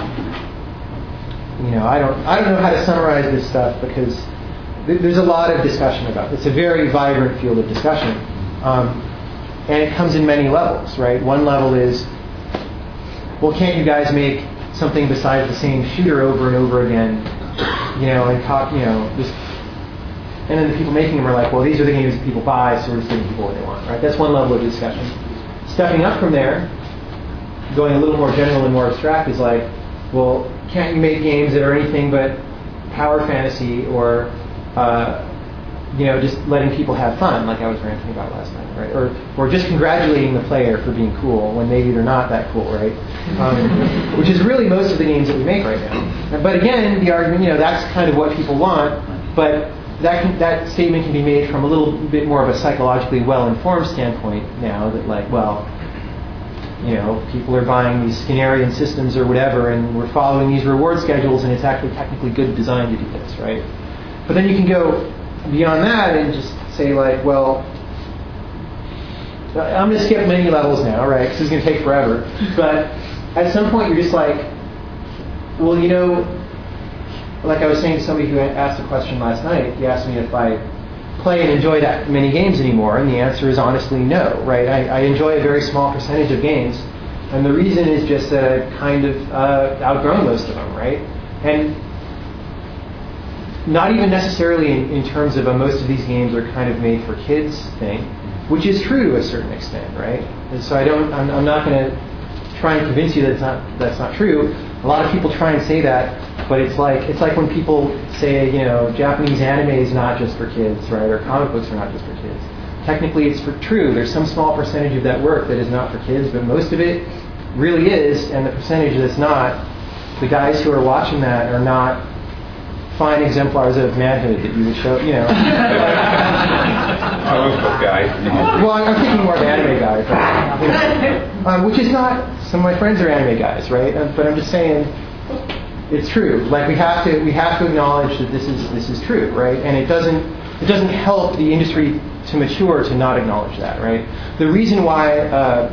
you know, I don't, I don't know how to summarize this stuff because th- there's a lot of discussion about it. It's a very vibrant field of discussion, um, and it comes in many levels, right? One level is, well, can't you guys make something besides the same shooter over and over again, you know, and talk, you know, just, and then the people making them are like, well, these are the games that people buy, so we're just giving people what they want, right? That's one level of discussion. Stepping up from there, going a little more general and more abstract, is like, well, can't you make games that are anything but power fantasy or, uh, you know, just letting people have fun, like I was ranting about last night, right? Or, or just congratulating the player for being cool when maybe they're not that cool, right? Um, which is really most of the games that we make right now. But again, the argument, you know, that's kind of what people want, but that can, that statement can be made from a little bit more of a psychologically well-informed standpoint now, that like, well, you know, people are buying these Skinnerian systems or whatever, and we're following these reward schedules, and it's actually technically good design to do this, right? But then you can go beyond that and just say, like, well, I'm going to skip many levels now, right? Because it's going to take forever. But at some point, you're just like, well, you know, like I was saying to somebody who asked a question last night, he asked me if I play and enjoy that many games anymore, and the answer is honestly no, right? I, I enjoy a very small percentage of games, and the reason is just that I've kind of uh, outgrown most of them, right? And not even necessarily in, in terms of a, most of these games are kind of made for kids thing, which is true to a certain extent, right? And so I don't, I'm, I'm not going to try and convince you that it's not, that's not true. A lot of people try and say that, but it's like it's like when people say, you know, Japanese anime is not just for kids, right? Or comic books are not just for kids. Technically, it's for true. There's some small percentage of that work that is not for kids, but most of it really is. And the percentage that's not, the guys who are watching that are not fine exemplars of manhood that you would show, you know. Comic book guy. Well, I'm thinking more of anime guys, right? um, which is not. Some of my friends are anime guys, right? Um, but I'm just saying, it's true. Like we have to, we have to acknowledge that this is this is true, right? And it doesn't it doesn't help the industry to mature to not acknowledge that, right? The reason why uh,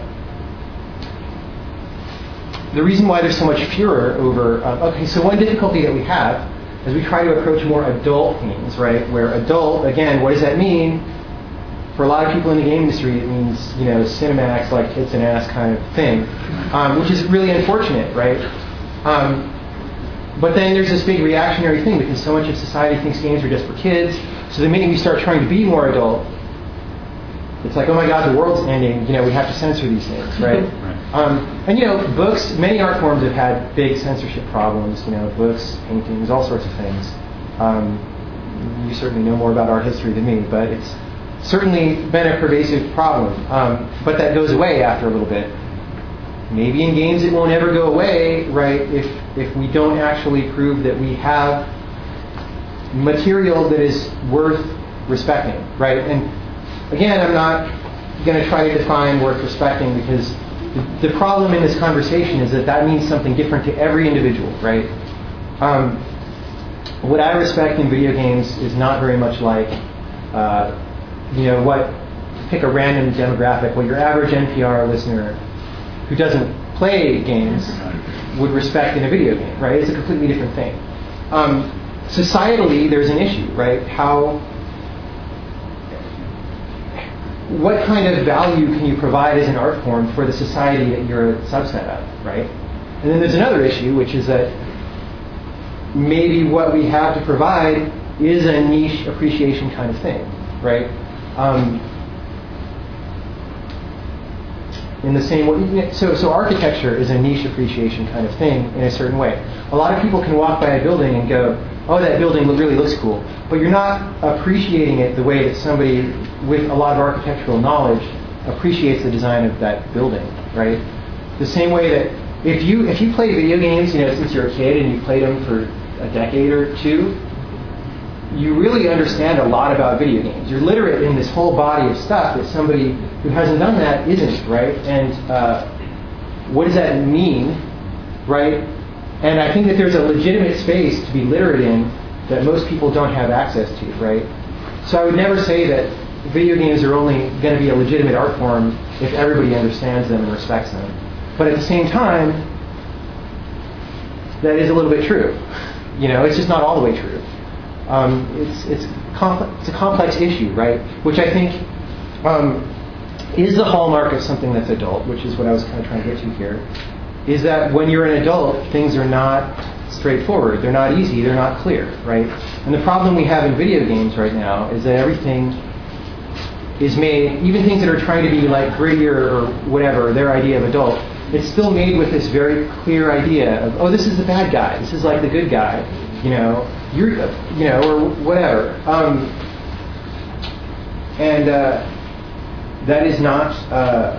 the reason why there's so much furor over uh, okay, so one difficulty that we have as we try to approach more adult themes, right? Where adult, again, what does that mean? For a lot of people in the game industry, it means, you know, Cinemax, like tits and ass kind of thing, um, which is really unfortunate, right? Um, but then there's this big reactionary thing because so much of society thinks games are just for kids. So the minute we start trying to be more adult, it's like, oh my God, the world's ending. You know, we have to censor these things, right? right. Um, and you know, books, many art forms have had big censorship problems. You know, books, paintings, all sorts of things. Um, you certainly know more about art history than me, but it's certainly been a pervasive problem. Um, but that goes away after a little bit. Maybe in games it won't ever go away, right, if, if we don't actually prove that we have material that is worth respecting, right? And again, I'm not going to try to define worth respecting, because the, the problem in this conversation is that that means something different to every individual, right? Um, what I respect in video games is not very much like, uh, you know, what, pick a random demographic, what your average N P R listener who doesn't play games would respect in a video game, right? It's a completely different thing. Um, societally, there's an issue, right? How, what kind of value can you provide as an art form for the society that you're a subset of, right? And then there's another issue, which is that maybe what we have to provide is a niche appreciation kind of thing, right? Um, in the same way, so, so architecture is a niche appreciation kind of thing in a certain way. A lot of people can walk by a building and go, oh, that building really looks cool. But you're not appreciating it the way that somebody with a lot of architectural knowledge appreciates the design of that building, right? The same way that if you if you play video games, you know, since you're a kid and you played them for a decade or two, you really understand a lot about video games. You're literate in this whole body of stuff that somebody who hasn't done that isn't, right? And uh, what does that mean, right? And I think that there's a legitimate space to be literate in that most people don't have access to, right? So I would never say that video games are only going to be a legitimate art form if everybody understands them and respects them. But at the same time, that is a little bit true. You know, it's just not all the way true. Um, it's it's, compl- it's a complex issue, right? Which I think um, is the hallmark of something that's adult, which is what I was kind of trying to get to here, is that when you're an adult, things are not straightforward. They're not easy. They're not clear, right? And the problem we have in video games right now is that everything is made, even things that are trying to be like grittier or whatever, their idea of adult, it's still made with this very clear idea of, oh, this is the bad guy. This is like the good guy, you know, you're, you know, or whatever. Um, and uh, that is not uh,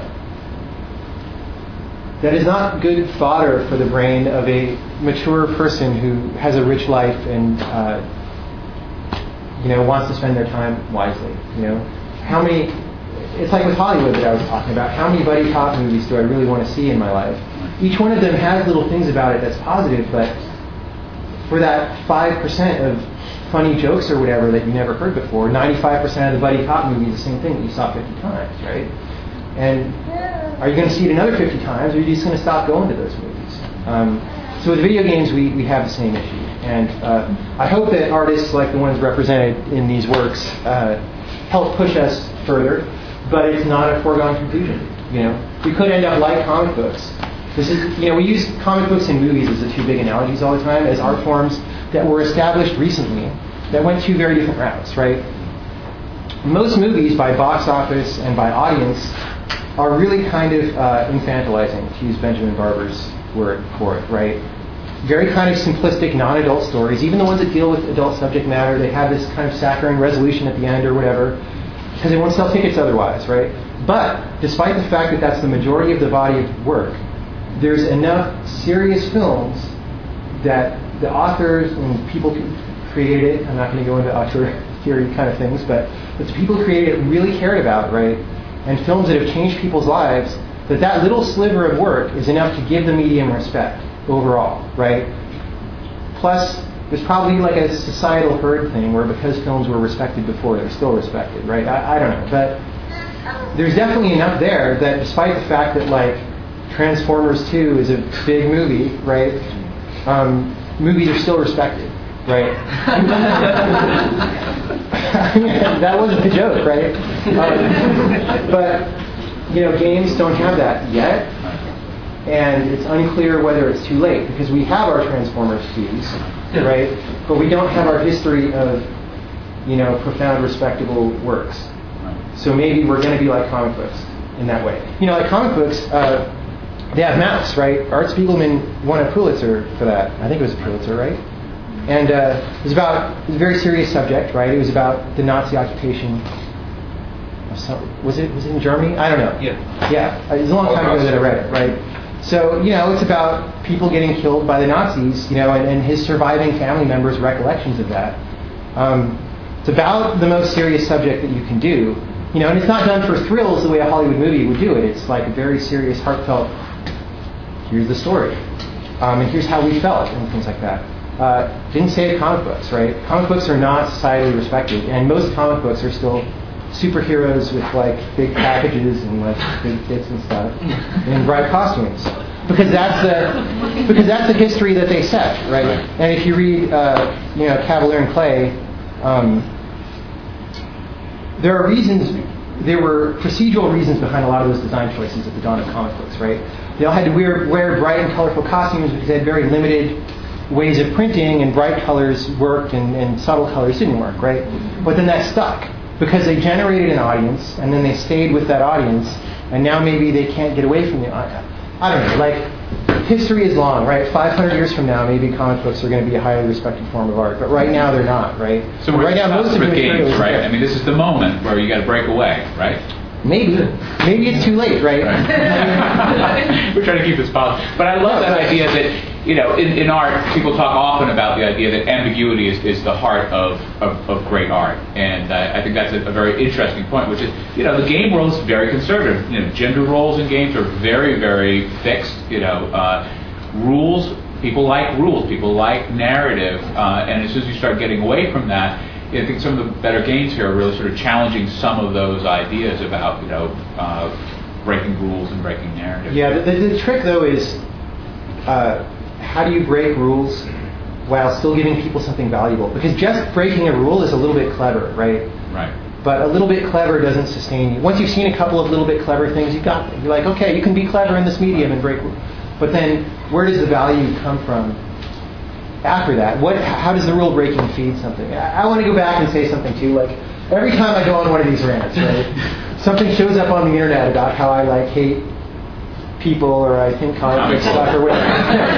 that is not good fodder for the brain of a mature person who has a rich life and uh, you know wants to spend their time wisely. You know, how many? It's like with Hollywood that I was talking about. How many buddy cop movies do I really want to see in my life? Each one of them has little things about it that's positive, but for that five percent of funny jokes or whatever that you never heard before, ninety-five percent of the buddy cop movie is the same thing that you saw fifty times, right? And are you going to see it another fifty times, or are you just going to stop going to those movies? Um, so with video games, we, we have the same issue. And uh, I hope that artists like the ones represented in these works uh, help push us further, but it's not a foregone conclusion. You know, we could end up like comic books. This is, you know, we use comic books and movies as the two big analogies all the time, as art forms that were established recently that went two very different routes, right? Most movies by box office and by audience are really kind of uh, infantilizing, to use Benjamin Barber's word for it, right? Very kind of simplistic, non-adult stories. Even the ones that deal with adult subject matter, they have this kind of saccharine resolution at the end or whatever, because they won't sell tickets otherwise, right? But despite the fact that that's the majority of the body of work, there's enough serious films that the authors and people who created it, I'm not going to go into auteur theory kind of things, but, but the people who created it really cared about, right? And films that have changed people's lives, that that little sliver of work is enough to give the medium respect overall, right? Plus, there's probably like a societal herd thing where because films were respected before, they're still respected, right? I, I don't know, but there's definitely enough there that despite the fact that like Transformers two is a big movie, right? Um, movies are still respected, right? I mean, that wasn't the joke, right? Um, but, you know, games don't have that yet, and it's unclear whether it's too late, because we have our Transformers twos, right? But we don't have our history of, you know, profound, respectable works. So maybe we're going to be like comic books in that way. You know, like comic books, uh, they have maps, right? Art Spiegelman won a Pulitzer for that. I think it was a Pulitzer, right? And uh, it was about it was a very serious subject, right? It was about the Nazi occupation. Of some, was it was it in Germany? I don't know. Yeah. Yeah. It was a long time ago that I read it, right? So you know, it's about people getting killed by the Nazis, you know, and, and his surviving family members' recollections of that. Um, it's about the most serious subject that you can do, you know, and it's not done for thrills the way a Hollywood movie would do it. It's like a very serious, heartfelt. Here's the story, um, and here's how we felt, and things like that. Uh, didn't save comic books, right? Comic books are not societally respected, and most comic books are still superheroes with like big packages and like big bits and stuff, and bright costumes, because that's the because that's the history that they set, right? And if you read, uh, you know, Cavalier and Clay, um, there are reasons. There were procedural reasons behind a lot of those design choices at the dawn of comic books, right? They all had to wear, wear bright and colorful costumes because they had very limited ways of printing, and bright colors worked and, and subtle colors didn't work, right? But then that stuck because they generated an audience, and then they stayed with that audience, and now maybe they can't get away from the audience. I don't know, like, history is long, right? five hundred years from now, maybe comic books are going to be a highly respected form of art, but right now they're not, right? So we're right now, most of with the games, right? There. I mean, this is the moment where you got to break away, right? Maybe. Maybe it's too late, right? right. We're trying to keep this positive. But I love that idea that, you know, in, in art, people talk often about the idea that ambiguity is, is the heart of, of, of great art. And uh, I think that's a, a very interesting point, which is, you know, the game world is very conservative. You know, gender roles in games are very, very fixed. You know, uh, rules, people like rules, people like narrative. Uh, and as soon as you start getting away from that, I think some of the better games here are really sort of challenging some of those ideas about, you know, uh, breaking rules and breaking narrative. Yeah, the, the, the trick, though, is uh, how do you break rules while still giving people something valuable? Because just breaking a rule is a little bit clever, right? Right. But a little bit clever doesn't sustain you. Once you've seen a couple of little bit clever things, you got it. You're like, okay, you can be clever in this medium and break rules. But then where does the value come from? After that, what? How does the rule breaking feed something? I, I want to go back and say something too. Like every time I go on one of these rants, right, something shows up on the internet about how I like hate people, or I think comic book stuff, or whatever.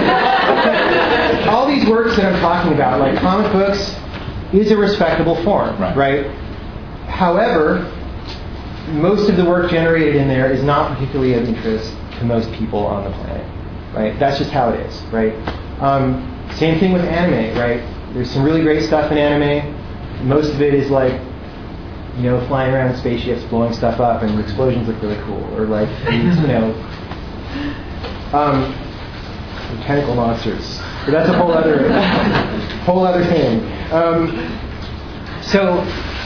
All these works that I'm talking about, like comic books, is a respectable form, right. right? However, most of the work generated in there is not particularly of interest to most people on the planet, right? That's just how it is, right? Um, Same thing with anime, right? There's some really great stuff in anime. Most of it is like, you know, flying around in spaceships, blowing stuff up, and explosions look really cool. Or like these, you know, um, tentacle monsters. But that's a whole other, whole other thing. Um, so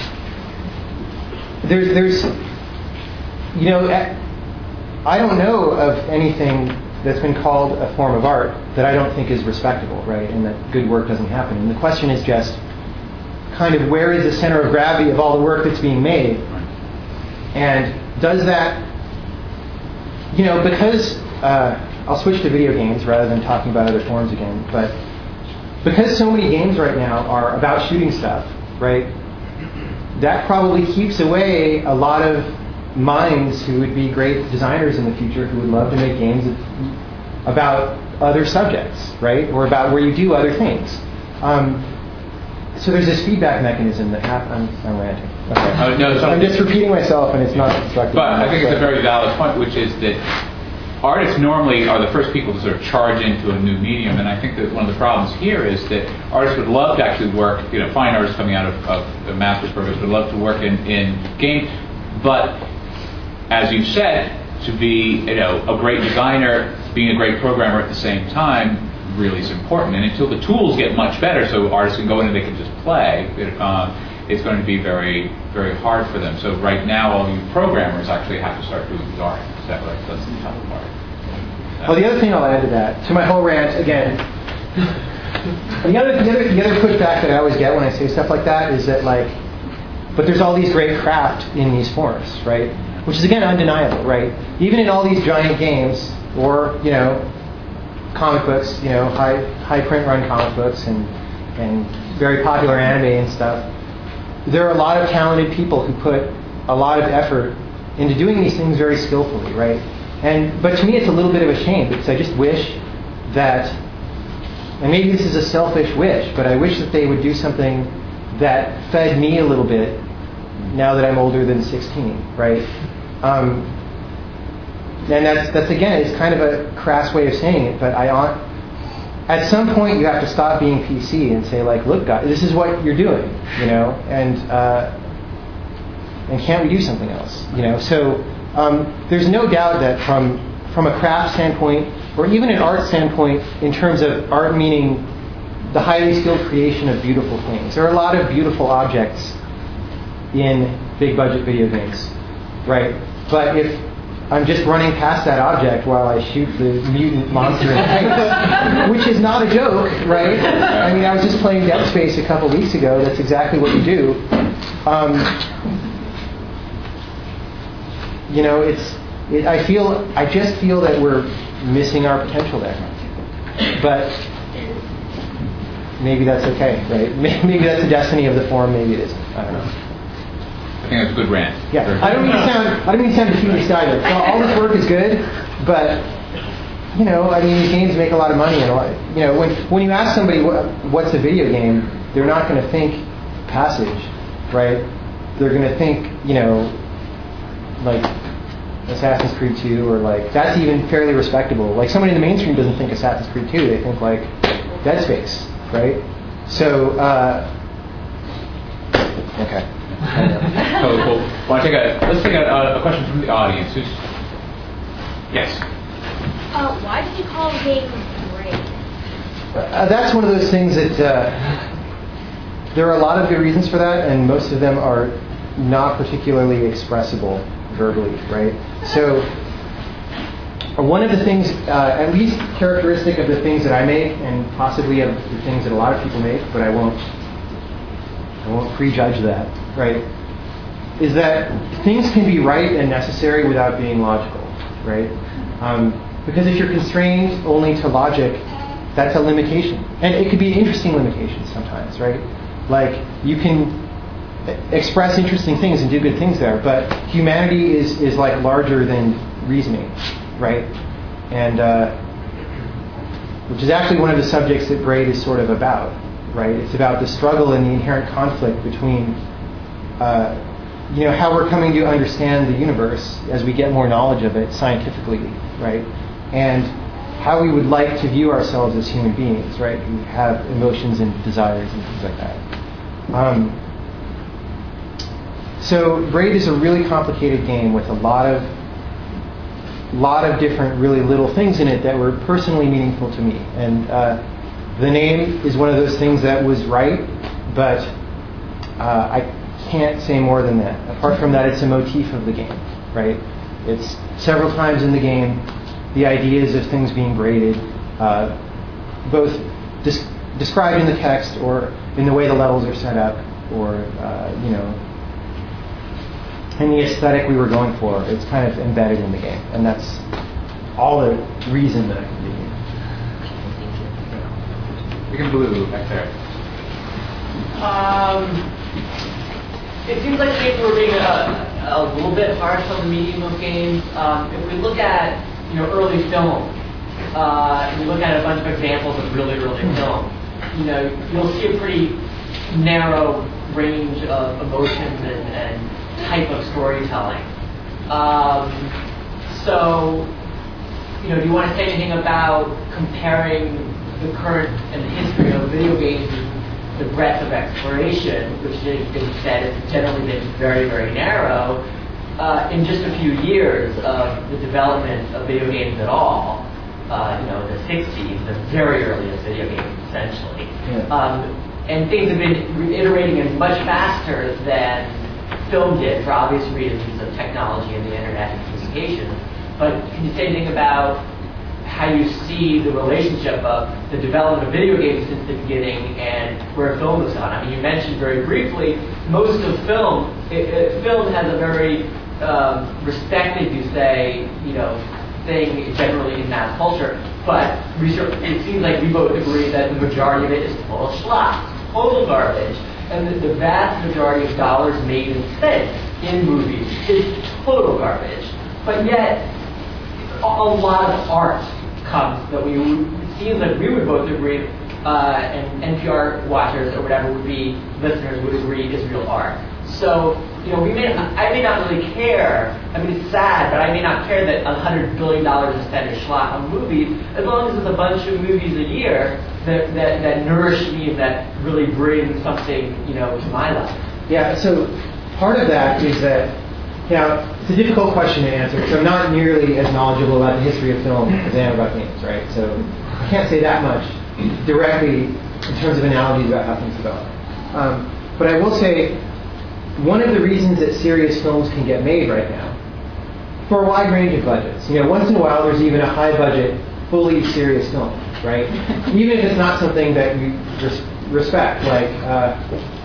there's, there's, you know, I don't know of anything that's been called a form of art that I don't think is respectable, right? And that good work doesn't happen. And the question is just kind of where is the center of gravity of all the work that's being made? And does that, you know, because, uh, I'll switch to video games rather than talking about other forms again, but because so many games right now are about shooting stuff, right? That probably keeps away a lot of minds who would be great designers in the future who would love to make games about other subjects, right? Or about where you do other things. Um, so there's this feedback mechanism that happens. I'm, I'm ranting. Okay. Uh, no, I'm just repeating myself, and it's not constructive. But I think it's a very valid point, which is that artists normally are the first people to sort of charge into a new medium, and I think that one of the problems here is that artists would love to actually work, you know, fine artists coming out of, of the master's programs would love to work in, in games, but as you said, to be, you know, a great designer, being a great programmer at the same time really is important. And until the tools get much better, so artists can go in and they can just play, it, uh, it's going to be very, very hard for them. So right now, all you programmers actually have to start doing the art. Is that right? That's the tough part. Well, the other thing I'll add to that, to my whole rant again, the other, the other, the other pushback that I always get when I say stuff like that is that, like, but there's all these great craft in these forms, right? Which is, again, undeniable, right? Even in all these giant games, or, you know, comic books, you know, high high print run comic books and and very popular anime and stuff, there are a lot of talented people who put a lot of effort into doing these things very skillfully, right? And but to me, it's a little bit of a shame because I just wish that and maybe this is a selfish wish, but I wish that they would do something that fed me a little bit now that I'm older than sixteen, right? Um, and that's, that's again, it's kind of a crass way of saying it, but I on, at some point you have to stop being P C and say, like, look, guys, this is what you're doing, you know, and uh, and can't we do something else, you know? So um, there's no doubt that from from a craft standpoint, or even an art standpoint, in terms of art meaning the highly skilled creation of beautiful things, there are a lot of beautiful objects in big budget video games, right? But if I'm just running past that object while I shoot the mutant monster in the face, which is not a joke, right? I mean, I was just playing Dead Space a couple weeks ago. That's exactly what you do. Um, you know, it's. It, I feel. I just feel that we're missing our potential there. But maybe that's okay, right? Maybe that's the destiny of the forum. Maybe it isn't. I don't know. I think that's a good rant. Yeah, I don't mean to sound. I don't mean to sound defeatist either. So all this work is good, but you know, I mean, these games make a lot of money, and a lot. You know, when when you ask somebody what, what's a video game, they're not going to think Passage, right? They're going to think, you know, like Assassin's Creed two, or like that's even fairly respectable. Like somebody in the mainstream doesn't think Assassin's Creed two; they think like Dead Space, right? So, uh, okay. So cool. Well, I take a, let's take a, a question from the audience. Who's, yes? Uh, why did you call games great? Uh, that's one of those things that uh, there are a lot of good reasons for that, and most of them are not particularly expressible verbally, right? So one of the things, uh, at least characteristic of the things that I make, and possibly of the things that a lot of people make, but I won't, I won't prejudge that, right, is that things can be right and necessary without being logical, right? Um, because if you're constrained only to logic, that's a limitation. And it could be an interesting limitation sometimes, right? Like, you can express interesting things and do good things there, but humanity is, is like larger than reasoning, right? And uh, which is actually one of the subjects that Braid is sort of about, right? It's about the struggle and the inherent conflict between uh, you know, how we're coming to understand the universe as we get more knowledge of it scientifically, right? And how we would like to view ourselves as human beings, right? Who have emotions and desires and things like that. Um, so Braid is a really complicated game with a lot of lot of different really little things in it that were personally meaningful to me. And uh, the name is one of those things that was right, but uh, I can't say more than that. Apart from that, it's a motif of the game, right? It's several times in the game, the ideas of things being graded, uh, both dis- described in the text or in the way the levels are set up, or uh, you know, in the aesthetic we were going for. It's kind of embedded in the game, and that's all the reason that I can be here. We can blue back there. Um. It seems like maybe we're being a, a little bit harsh on the medium of games. Um, if we look at, you know, early film, uh, and we look at a bunch of examples of really early film, you know, you'll see a pretty narrow range of emotions and, and type of storytelling. Um, so, you know, do you want to say anything about comparing the current and the history of video games, the breadth of exploration, which has been said has generally been very, very narrow, uh, in just a few years of the development of video games at all, uh, you know, the sixties, the very earliest video games, essentially. Yeah. Um, and things have been reiterating as much faster than film did, for obvious reasons of technology and the internet and communications. But can you say anything about how you see the relationship of the development of video games since the beginning and where film has gone? I mean, you mentioned very briefly, most of film, it, it, film has a very um, respected, you say, you know, thing generally in mass culture, but research, it seems like we both agree that the majority of it is total schlock, total garbage, and the, the vast majority of dollars made and spent in movies is total garbage. But yet, a lot of art comes that we, it seems like we would both agree uh, and N P R watchers or whatever would be listeners would agree is real art. So, you know, we may I may not really care. I mean, it's sad, but I may not care that a hundred billion dollars is spent or slot on movies, as long as there's a bunch of movies a year that, that that nourish me and that really bring something, you know, to my life. Yeah. So part of that is that, now, it's a difficult question to answer because I'm not nearly as knowledgeable about the history of film as I am about games, right? So I can't say that much directly in terms of analogies about how things develop. Um, but I will say, one of the reasons that serious films can get made right now, for a wide range of budgets, you know, once in a while there's even a high budget, fully serious film, right? Even if it's not something that you res- respect, like, uh,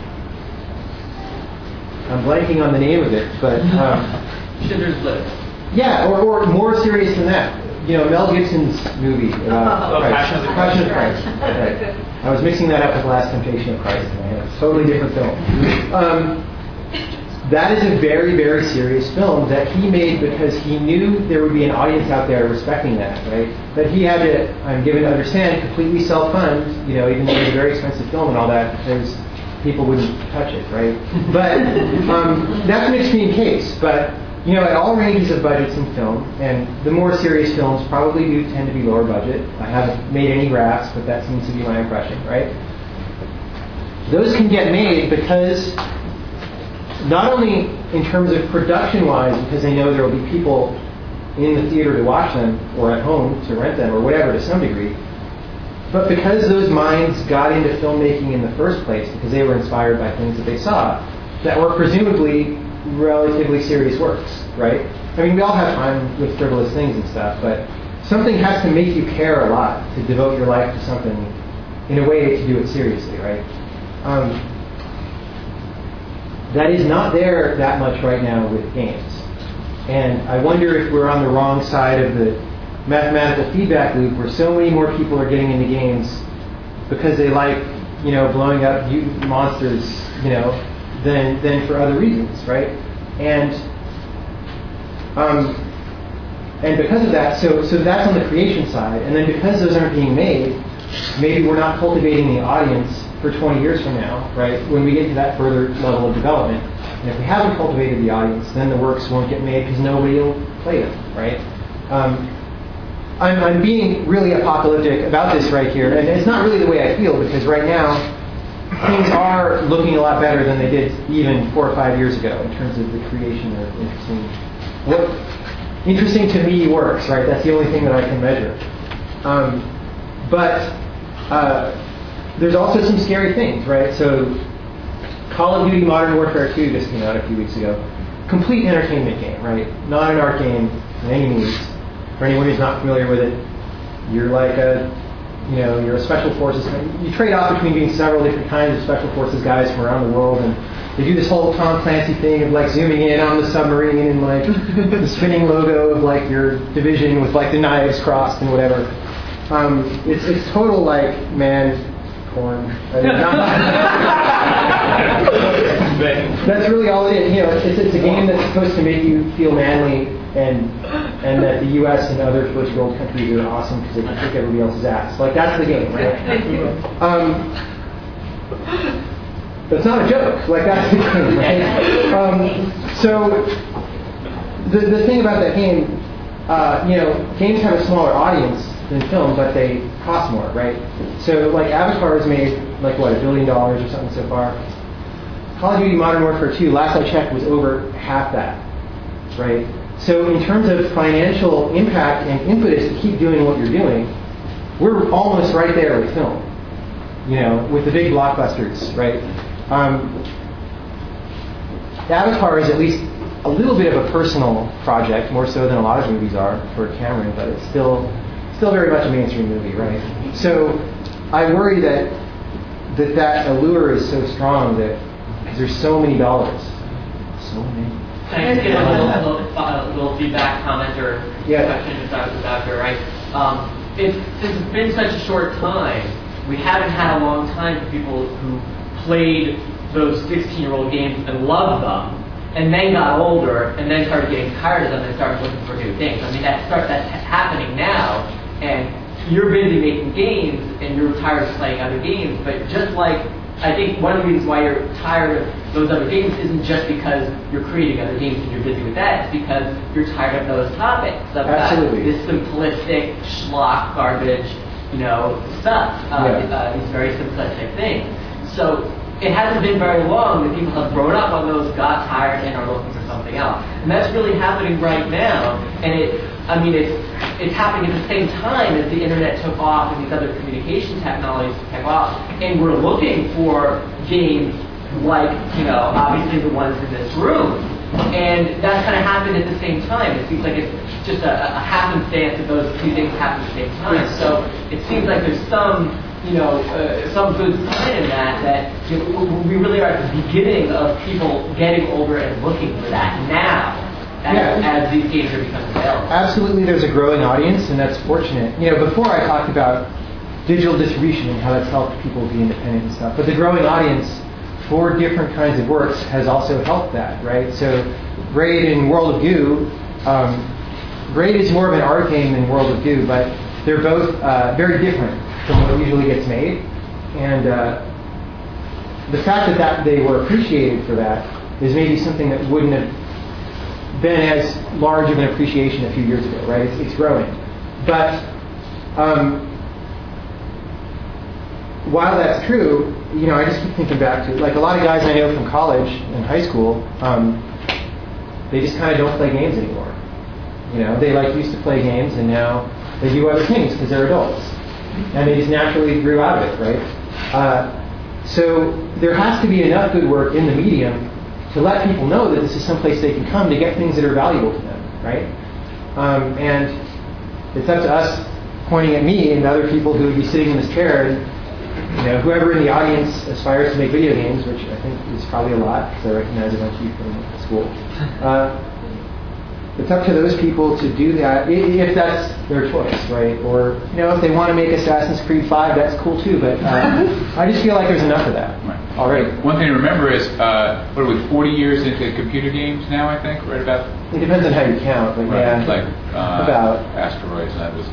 I'm blanking on the name of it, but... Um, Schindler's List. Yeah, or, or more serious than that. You know, Mel Gibson's movie, uh, Oh, Christ. Passion of the Passion of Christ. Right. I was mixing that up with Last Temptation of Christ in my head. It's a totally different film. Um, that is a very, very serious film that he made because he knew there would be an audience out there respecting that, right? That he had to, I'm given to understand, completely self-fund, you know, even though it was a very expensive film and all that, because people wouldn't touch it, right? But um, that's an extreme case. But, you know, at all ranges of budgets in film, and the more serious films probably do tend to be lower budget. I haven't made any graphs, but that seems to be my impression, right? Those can get made because not only in terms of production-wise, because they know there will be people in the theater to watch them, or at home to rent them, or whatever to some degree, but because those minds got into filmmaking in the first place, because they were inspired by things that they saw, that were presumably relatively serious works, right? I mean, we all have fun with frivolous things and stuff, but something has to make you care a lot to devote your life to something in a way to do it seriously, right? Um, that is not there that much right now with games. And I wonder if we're on the wrong side of the mathematical feedback loop where so many more people are getting into games because they like, you know, blowing up mutant monsters, you know, than than for other reasons, right? And um, and because of that, so so that's on the creation side. And then because those aren't being made, maybe we're not cultivating the audience for twenty years from now, right? When we get to that further level of development. And if we haven't cultivated the audience, then the works won't get made because nobody will play them, right? Um, I'm, I'm being really apocalyptic about this right here, and it's not really the way I feel because right now things are looking a lot better than they did even four or five years ago in terms of the creation of interesting, what interesting to me works, right? That's the only thing that I can measure. Um, but uh, there's also some scary things, right? So Call of Duty Modern Warfare two just came out a few weeks ago. Complete entertainment game, right? Not an art game in any means. For anyone who's not familiar with it, you're like a, you know, you're a special forces. You trade off between being several different kinds of special forces guys from around the world, and they do this whole Tom Clancy thing of like zooming in on the submarine and like the spinning logo of like your division with like the knives crossed and whatever. Um, it's it's total like man porn. I mean, that's really all it is. You know, it's it's a game that's supposed to make you feel manly and and that the U S and other first world countries are awesome because they can kick everybody else's ass. Like that's the game, right? Um, but it's not a joke. Like that's the game, right? Um, so the the thing about that game, uh, you know, games have a smaller audience than film, but they cost more, right? So like Avatar has made like what a billion dollars or something so far. Call of Duty Modern Warfare two, last I checked, was over half that, right? So in terms of financial impact and impetus to keep doing what you're doing, we're almost right there with film, you know, with the big blockbusters, right? Um, Avatar is at least a little bit of a personal project, more so than a lot of movies are for Cameron, but it's still still very much a mainstream movie, right? So I worry that that, that allure is so strong that because there's so many dollars, so many. Can I just get a little, little, uh, little feedback, comment, or yeah. question to Doctor Doctor, right? Um, it's, since it's been such a short time, we haven't had a long time for people who played those sixteen-year-old games and loved them, and then got older, and then started getting tired of them and started looking for new things. I mean, that start, that's happening now, and you're busy making games and you're tired of playing other games, but just like I think one of the reasons why you're tired of those other games isn't just because you're creating other games and you're busy with that. It's because you're tired of those topics of Absolutely. Uh, this simplistic schlock garbage, you know, stuff. Uh, Yeah. uh, these very simplistic things. So it hasn't been very long that people have grown up on those, got tired, and are looking for something else. And that's really happening right now. And it, I mean, it's it's happening at the same time as the internet took off and these other communication technologies took off. And we're looking for games like, you know, obviously the ones in this room. And that's kind of happened at the same time. It seems like it's just a, a happenstance that those two things happen at the same time. So it seems like there's some, you know, uh, some good sign in that, that you know, we really are at the beginning of people getting over and looking for that now. As, Yeah. as these games are becoming available. Absolutely, there's a growing audience, and that's fortunate. You know, before I talked about digital distribution and how that's helped people be independent and stuff, but the growing audience for different kinds of works has also helped that, right? So, Braid and World of Goo, um, Braid is more of an art game than World of Goo, but they're both uh, very different from what usually gets made, and uh, the fact that, that they were appreciated for that is maybe something that wouldn't have been as large of an appreciation a few years ago, right? It's, it's growing. But um, while that's true, you know, I just keep thinking back to, like a lot of guys I know from college and high school, um, they just kind of don't play games anymore. You know, they like used to play games and now they do other things because they're adults. And they just naturally grew out of it, right? Uh, so there has to be enough good work in the medium to let people know that this is someplace they can come to get things that are valuable to them, right? Um, and it's up to us pointing at me and other people who would be sitting in this chair, and you know, whoever in the audience aspires to make video games, which I think is probably a lot, because I recognize a bunch of you from school. Uh, it's up to those people to do that, if that's their choice, right? Or, you know, if they want to make Assassin's Creed five, that's cool too, but uh, I just feel like there's enough of that Right. already. One thing to remember is, uh, what are we, forty years into computer games now, I think, right about? It depends on how you count, but Right, yeah, like uh, about. Asteroids, and that was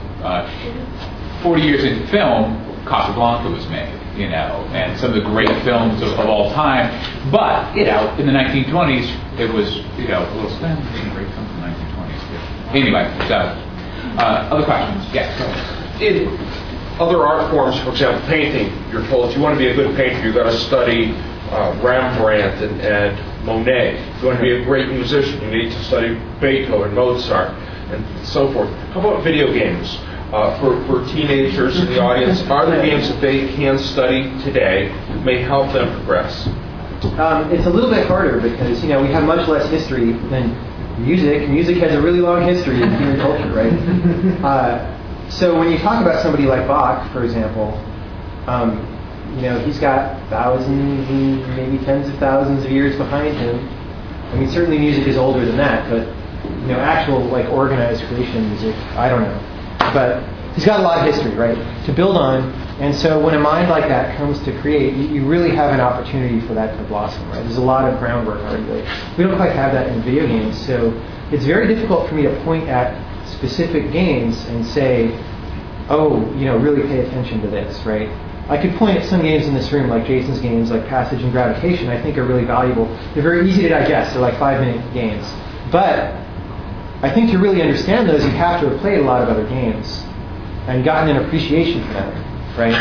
uh, forty years into film. Casablanca was made, you know, and some of the great films of, of all time. But you know, in the nineteen twenties, it was, you know, a little slim. Great films in the nineteen twenties. Anyway, so uh, other questions? Yes. In other art forms, for example, painting, you're told if you want to be a good painter, you've got to study uh, Rembrandt and, and Monet. If you want to be a great musician, you need to study Beethoven, Mozart, and so forth. How about video games? Uh, for, for teenagers in the audience, are there games that they can study today that may help them progress? Um, it's a little bit harder because, you know, we have much less history than music. Music has a really long history in human culture, right? Uh, so when you talk about somebody like Bach, for example, um, you know, he's got thousands and maybe tens of thousands of years behind him. I mean, certainly music is older than that, but, you know, actual, like, organized creation music, I don't know. But he's got a lot of history, right, to build on. And so when a mind like that comes to create, you, you really have an opportunity for that to blossom, right? There's a lot of groundwork already laid. We don't quite have that in video games, so it's very difficult for me to point at specific games and say, oh, you know, really pay attention to this, right? I could point at some games in this room, like Jason's games, like Passage and Gravitation, I think are really valuable. They're very easy to digest. They're like five-minute games. But I think to really understand those, you have to have played a lot of other games and gotten an appreciation for them, right?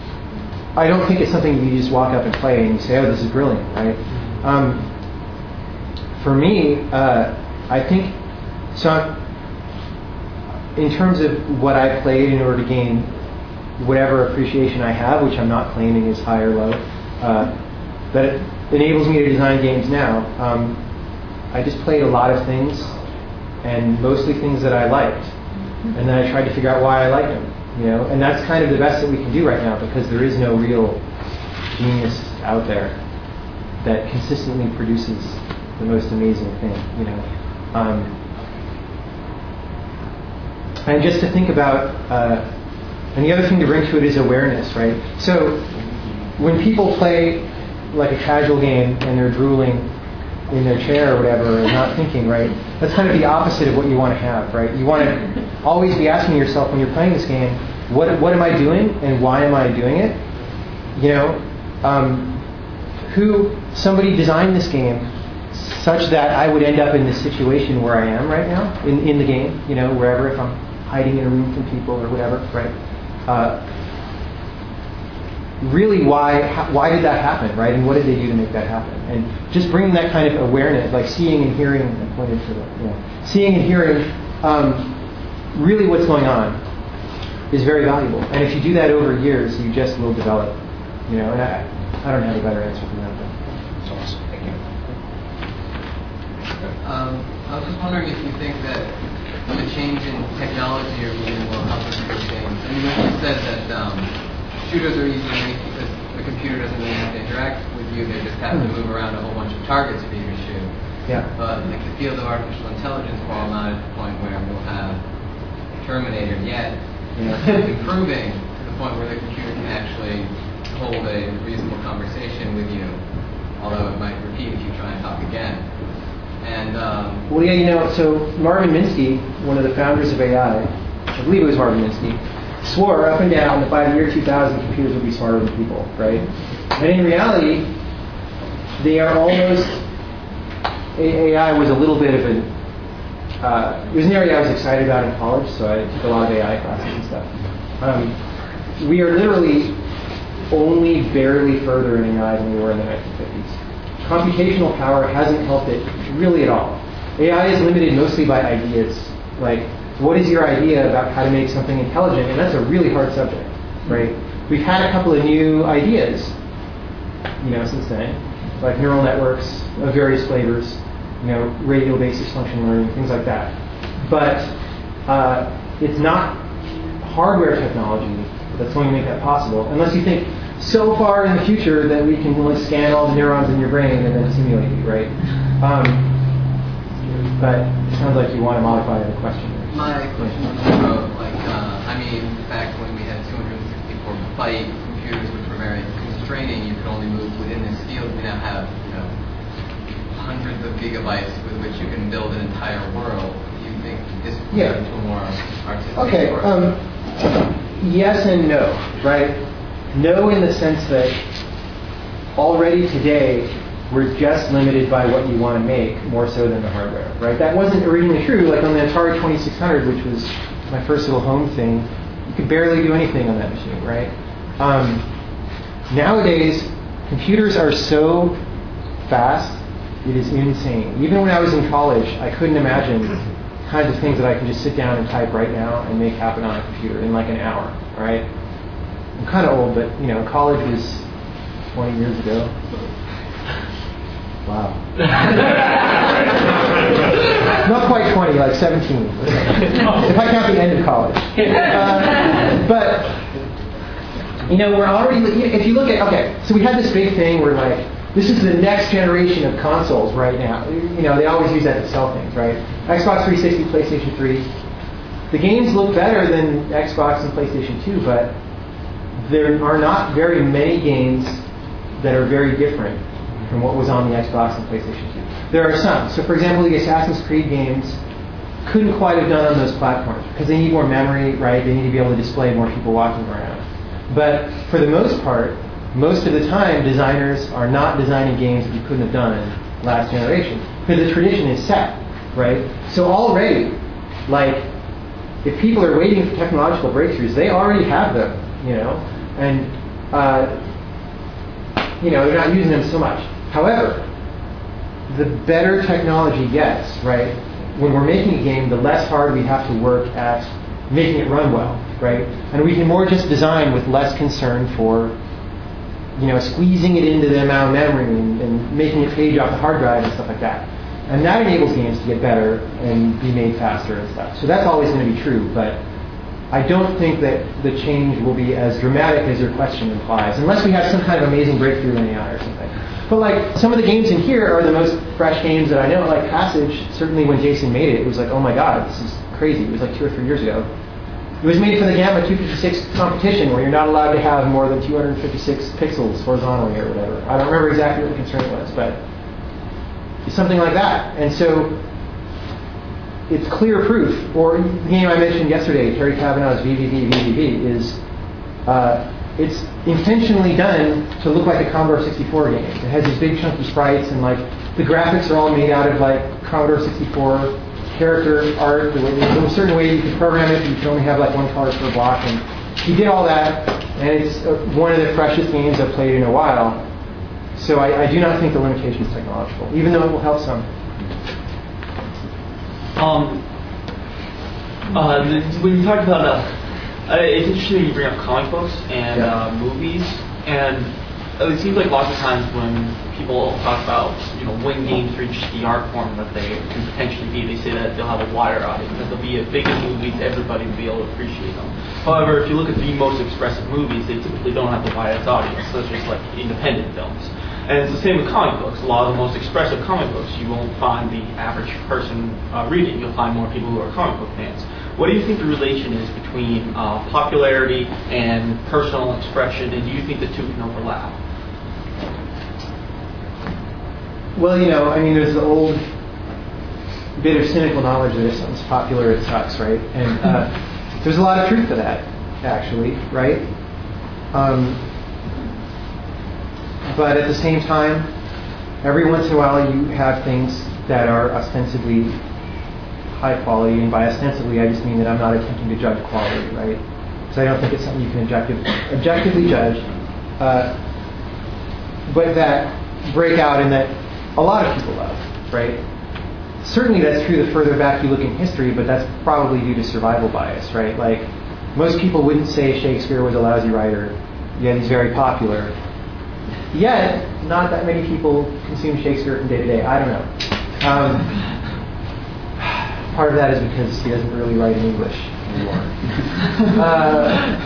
I don't think it's something you just walk up and play and you say, oh, this is brilliant, right? Um, for me, uh, I think, so I'm, in terms of what I played in order to gain whatever appreciation I have, which I'm not claiming is high or low, uh, that it enables me to design games now. Um, I just played a lot of things, and mostly things that I liked, and then I tried to figure out why I liked them, you know, and that's kind of the best that we can do right now because there is no real genius out there that consistently produces the most amazing thing, you know. Um, and just to think about, uh, and the other thing to bring to it is awareness, right? So when people play like a casual game and they're drooling in their chair or whatever and not thinking, right? That's kind of the opposite of what you want to have, right? You want to always be asking yourself when you're playing this game, what what am I doing and why am I doing it? You know, um, who somebody designed this game such that I would end up in this situation where I am right now in, in the game. You know, wherever, if I'm hiding in a room from people or whatever, right? Uh, really, why how, why did that happen, right? And what did they do to make that happen? And just bringing that kind of awareness, like seeing and hearing, I pointed to the, you know, seeing and hearing um, really what's going on is very valuable. And if you do that over years, you just will develop. You know, and I, I don't have a better answer for that. But. That's awesome. Thank you. Um, I was just wondering if you think that the change in technology or moving will help with your games. I mean, you said that um, shooters are easy to make because the computer doesn't really have to interact with you; they just have to move around a whole bunch of targets for you to shoot. Yeah. But like the field of artificial intelligence, while not at the point where we'll have Terminator yet, Yeah. is improving to the point where the computer can actually hold a reasonable conversation with you, although it might repeat if you try and talk again. And um, Well, yeah, you know, so Marvin Minsky, one of the founders of A I, I believe it was Marvin Minsky, swore up and down that by the year two thousand, computers would be smarter than people, right? And in reality, they are almost, A I was a little bit of an, uh, it was an area I was excited about in college, so I took a lot of A I classes and stuff. Um, we are literally only barely further in A I than we were in the nineteen fifties. Computational power hasn't helped it really at all. A I is limited mostly by ideas. Like, what is your idea about how to make something intelligent? And that's a really hard subject, right? We've had a couple of new ideas, you know, since then, like neural networks of various flavors, you know, radial basis function learning, things like that. But uh, it's not hardware technology that's going to make that possible, unless you think so far in the future that we can really scan all the neurons in your brain and then simulate you, right? Um, but it sounds like you want to modify the question. my question was about, like, uh, I mean, back when we had two hundred sixty-four byte computers, which were very constraining, you could only move within this field. We now have, you know, hundreds of gigabytes with which you can build an entire world. Do you think this would Yeah. lead to a more artistic Okay. world? Um, yes and no, right? No, in the sense that already today we're just limited by what you want to make more so than the hardware, right? That wasn't originally true. Like on the Atari twenty-six hundred, which was my first little home thing, you could barely do anything on that machine, right? Um, nowadays, computers are so fast, it is insane. Even when I was in college, I couldn't imagine kinds of things that I can just sit down and type right now and make happen on a computer in like an hour, right? I'm kind of old, but you know, college was twenty years ago. Wow. Not quite twenty, like seventeen. If I count the end of college. Uh, but, you know, we're already, if you look at, okay, so we had this big thing where like, this is the next generation of consoles right now. You know, they always use that to sell things, right? Xbox three sixty, PlayStation three. The games look better than Xbox and PlayStation two, but there are not very many games that are very different from what was on the Xbox and PlayStation two. There are some. So for example, the Assassin's Creed games couldn't quite have done on those platforms because they need more memory, right? They need to be able to display more people walking around. But for the most part, most of the time, designers are not designing games that you couldn't have done last generation because the tradition is set, right? So already, like, if people are waiting for technological breakthroughs, they already have them, you know, and uh, you know, they're not using them so much. However, the better technology gets, right, when we're making a game, the less hard we have to work at making it run well, right? And we can more just design with less concern for, you know, squeezing it into the amount of memory and, and making it page off the hard drive and stuff like that. And that enables games to get better and be made faster and stuff. So that's always going to be true, but I don't think that the change will be as dramatic as your question implies, unless we have some kind of amazing breakthrough in A I or something. But like, some of the games in here are the most fresh games that I know. Like Passage, certainly when Jason made it, it was like, oh my god, this is crazy. It was like two or three years ago. It was made for the Gamma two fifty-six competition, where you're not allowed to have more than two hundred fifty-six pixels horizontally or whatever. I don't remember exactly what the constraint was, but it's something like that. And so it's clear proof. Or the game I mentioned yesterday, Terry Kavanaugh's V V V V V V, is uh, it's intentionally done to look like a Commodore sixty-four game. It has these big chunky sprites, and like the graphics are all made out of like Commodore sixty-four character art. There's a certain way you can program it. You can only have like one color per block, and he did all that. And it's uh, one of the freshest games I've played in a while. So I, I do not think the limitation is technological, even though it will help some. Um, uh, when you talked about, uh, uh, it's interesting you bring up comic books and Yeah. uh, movies, and uh, it seems like lots of times when people talk about, you know, when games reach the art form that they can potentially be, they say that they'll have a wider audience, that they'll be as big as movies, everybody will be able to appreciate them. However, if you look at the most expressive movies, they typically don't have the widest audience, such as like independent films. And it's the same with comic books. A lot of the most expressive comic books, you won't find the average person uh, reading. You'll find more people who are comic book fans. What do you think the relation is between uh, popularity and personal expression, and do you think the two can overlap? Well, you know, I mean, there's the old bit of cynical knowledge that if something's popular, it sucks, right? And uh, there's a lot of truth to that, actually, right? Um, but at the same time, every once in a while you have things that are ostensibly high quality, and by ostensibly I just mean that I'm not attempting to judge quality, right? So I don't think it's something you can objective, objectively judge, uh, but that break out and that a lot of people love, right? Certainly that's true the further back you look in history, but that's probably due to survival bias, right? Like, most people wouldn't say Shakespeare was a lousy writer, yet he's very popular. Yet, not that many people consume Shakespeare from day to day. I don't know. Um, part of that is because he doesn't really write in English anymore. uh,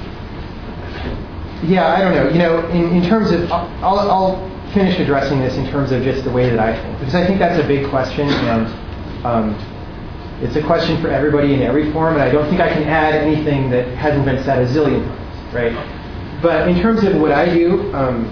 yeah, I don't know. You know, in, in terms of, I'll, I'll finish addressing this in terms of just the way that I think, because I think that's a big question, and um, it's a question for everybody in every form, and I don't think I can add anything that hasn't been said a zillion times, right? But in terms of what I do, um,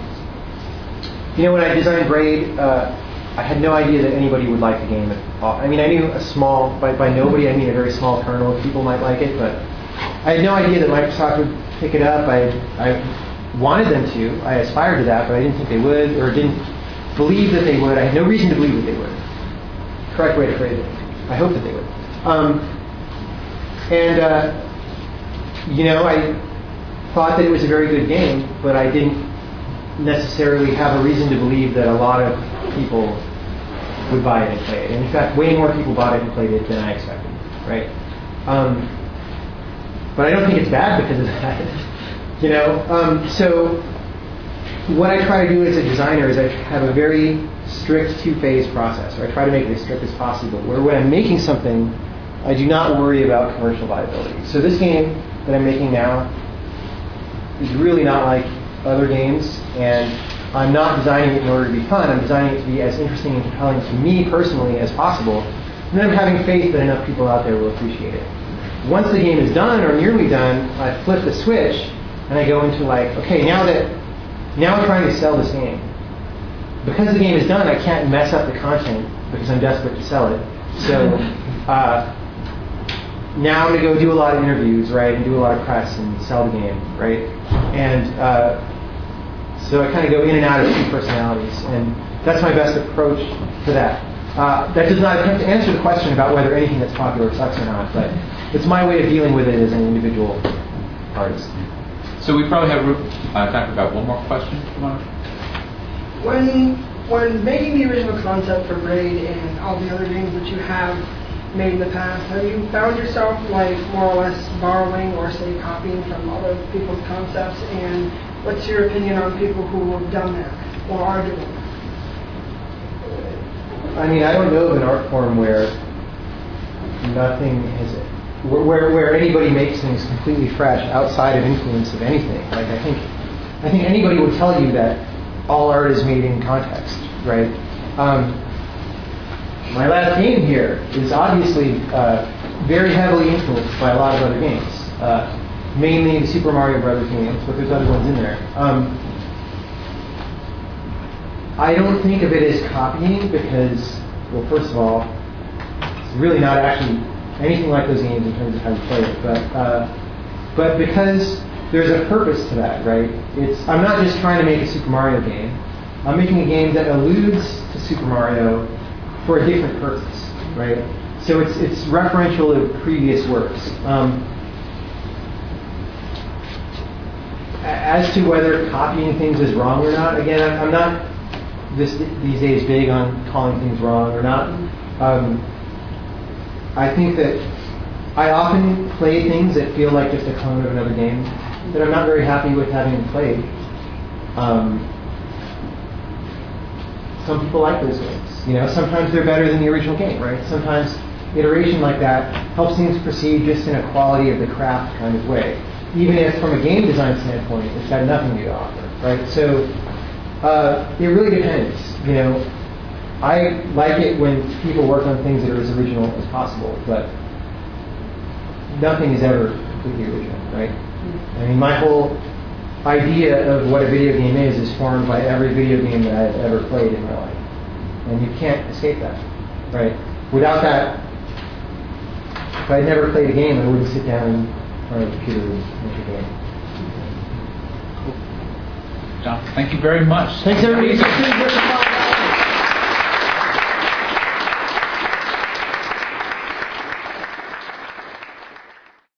you know, when I designed Braid, uh, I had no idea that anybody would like the game at all. I mean, I knew a small, by, by nobody I mean a very small kernel of people might like it, but I had no idea that Microsoft would pick it up. I, I wanted them to. I aspired to that, but I didn't think they would, or didn't believe that they would. I had no reason to believe that they would. Correct way to phrase it. I hope that they would. Um, and, uh, you know, I thought that it was a very good game, but I didn't necessarily have a reason to believe that a lot of people would buy it and play it. And in fact, way more people bought it and played it than I expected, right? Um, but I don't think it's bad because of that. You know, um, so what I try to do as a designer is I have a very strict two-phase process, or I try to make it as strict as possible, where when I'm making something, I do not worry about commercial viability. So this game that I'm making now is really not like other games, and I'm not designing it in order to be fun. I'm designing it to be as interesting and compelling to me personally as possible, and then I'm having faith that enough people out there will appreciate it. Once the game is done, or nearly done, I flip the switch, and I go into like, okay, now that now I'm trying to sell this game. Because the game is done, I can't mess up the content because I'm desperate to sell it. So uh, now I'm going to go do a lot of interviews, right, and do a lot of press and sell the game, right? And uh, so I kind of go in and out of two personalities, and that's my best approach to that. Uh, that does not attempt to answer the question about whether anything that's popular sucks or not, but it's my way of dealing with it as an individual artist. So we probably have uh, time for about one more question. When when making the original concept for Braid and all the other games that you have made in the past, have you found yourself like more or less borrowing or say copying from other people's concepts? And what's your opinion on people who have done that or are doing that? I mean, I don't know of an art form where nothing is where where anybody makes things completely fresh outside of influence of anything. Like I think I think anybody would tell you that all art is made in context, right? Um, my last game here is obviously uh, very heavily influenced by a lot of other games, uh, mainly the Super Mario Brothers games, but there's other ones in there. Um, I don't think of it as copying because, well, first of all, it's really not actually anything like those games in terms of how you play it. But uh, but because there's a purpose to that, right? It's I'm not just trying to make a Super Mario game. I'm making a game that alludes to Super Mario for a different purpose, right? So it's it's referential to previous works. Um, as to whether copying things is wrong or not, again, I'm not this, these days big on calling things wrong or not. Um, I think that I often play things that feel like just a clone of another game that I'm not very happy with having played. Um, some people like those games. You know, sometimes they're better than the original game, right? Sometimes iteration like that helps things proceed just in a quality of the craft kind of way, even if from a game design standpoint it's got nothing new to offer, right? So uh, it really depends. You know, I like it when people work on things that are as original as possible, but nothing is ever completely original, right? I mean, my whole idea of what a video game is is formed by every video game that I've ever played in my life, and you can't escape that, right? Without that, if I'd never played a game, I wouldn't sit down in front of a computer and make a game. John, thank you very much. Thanks, everybody.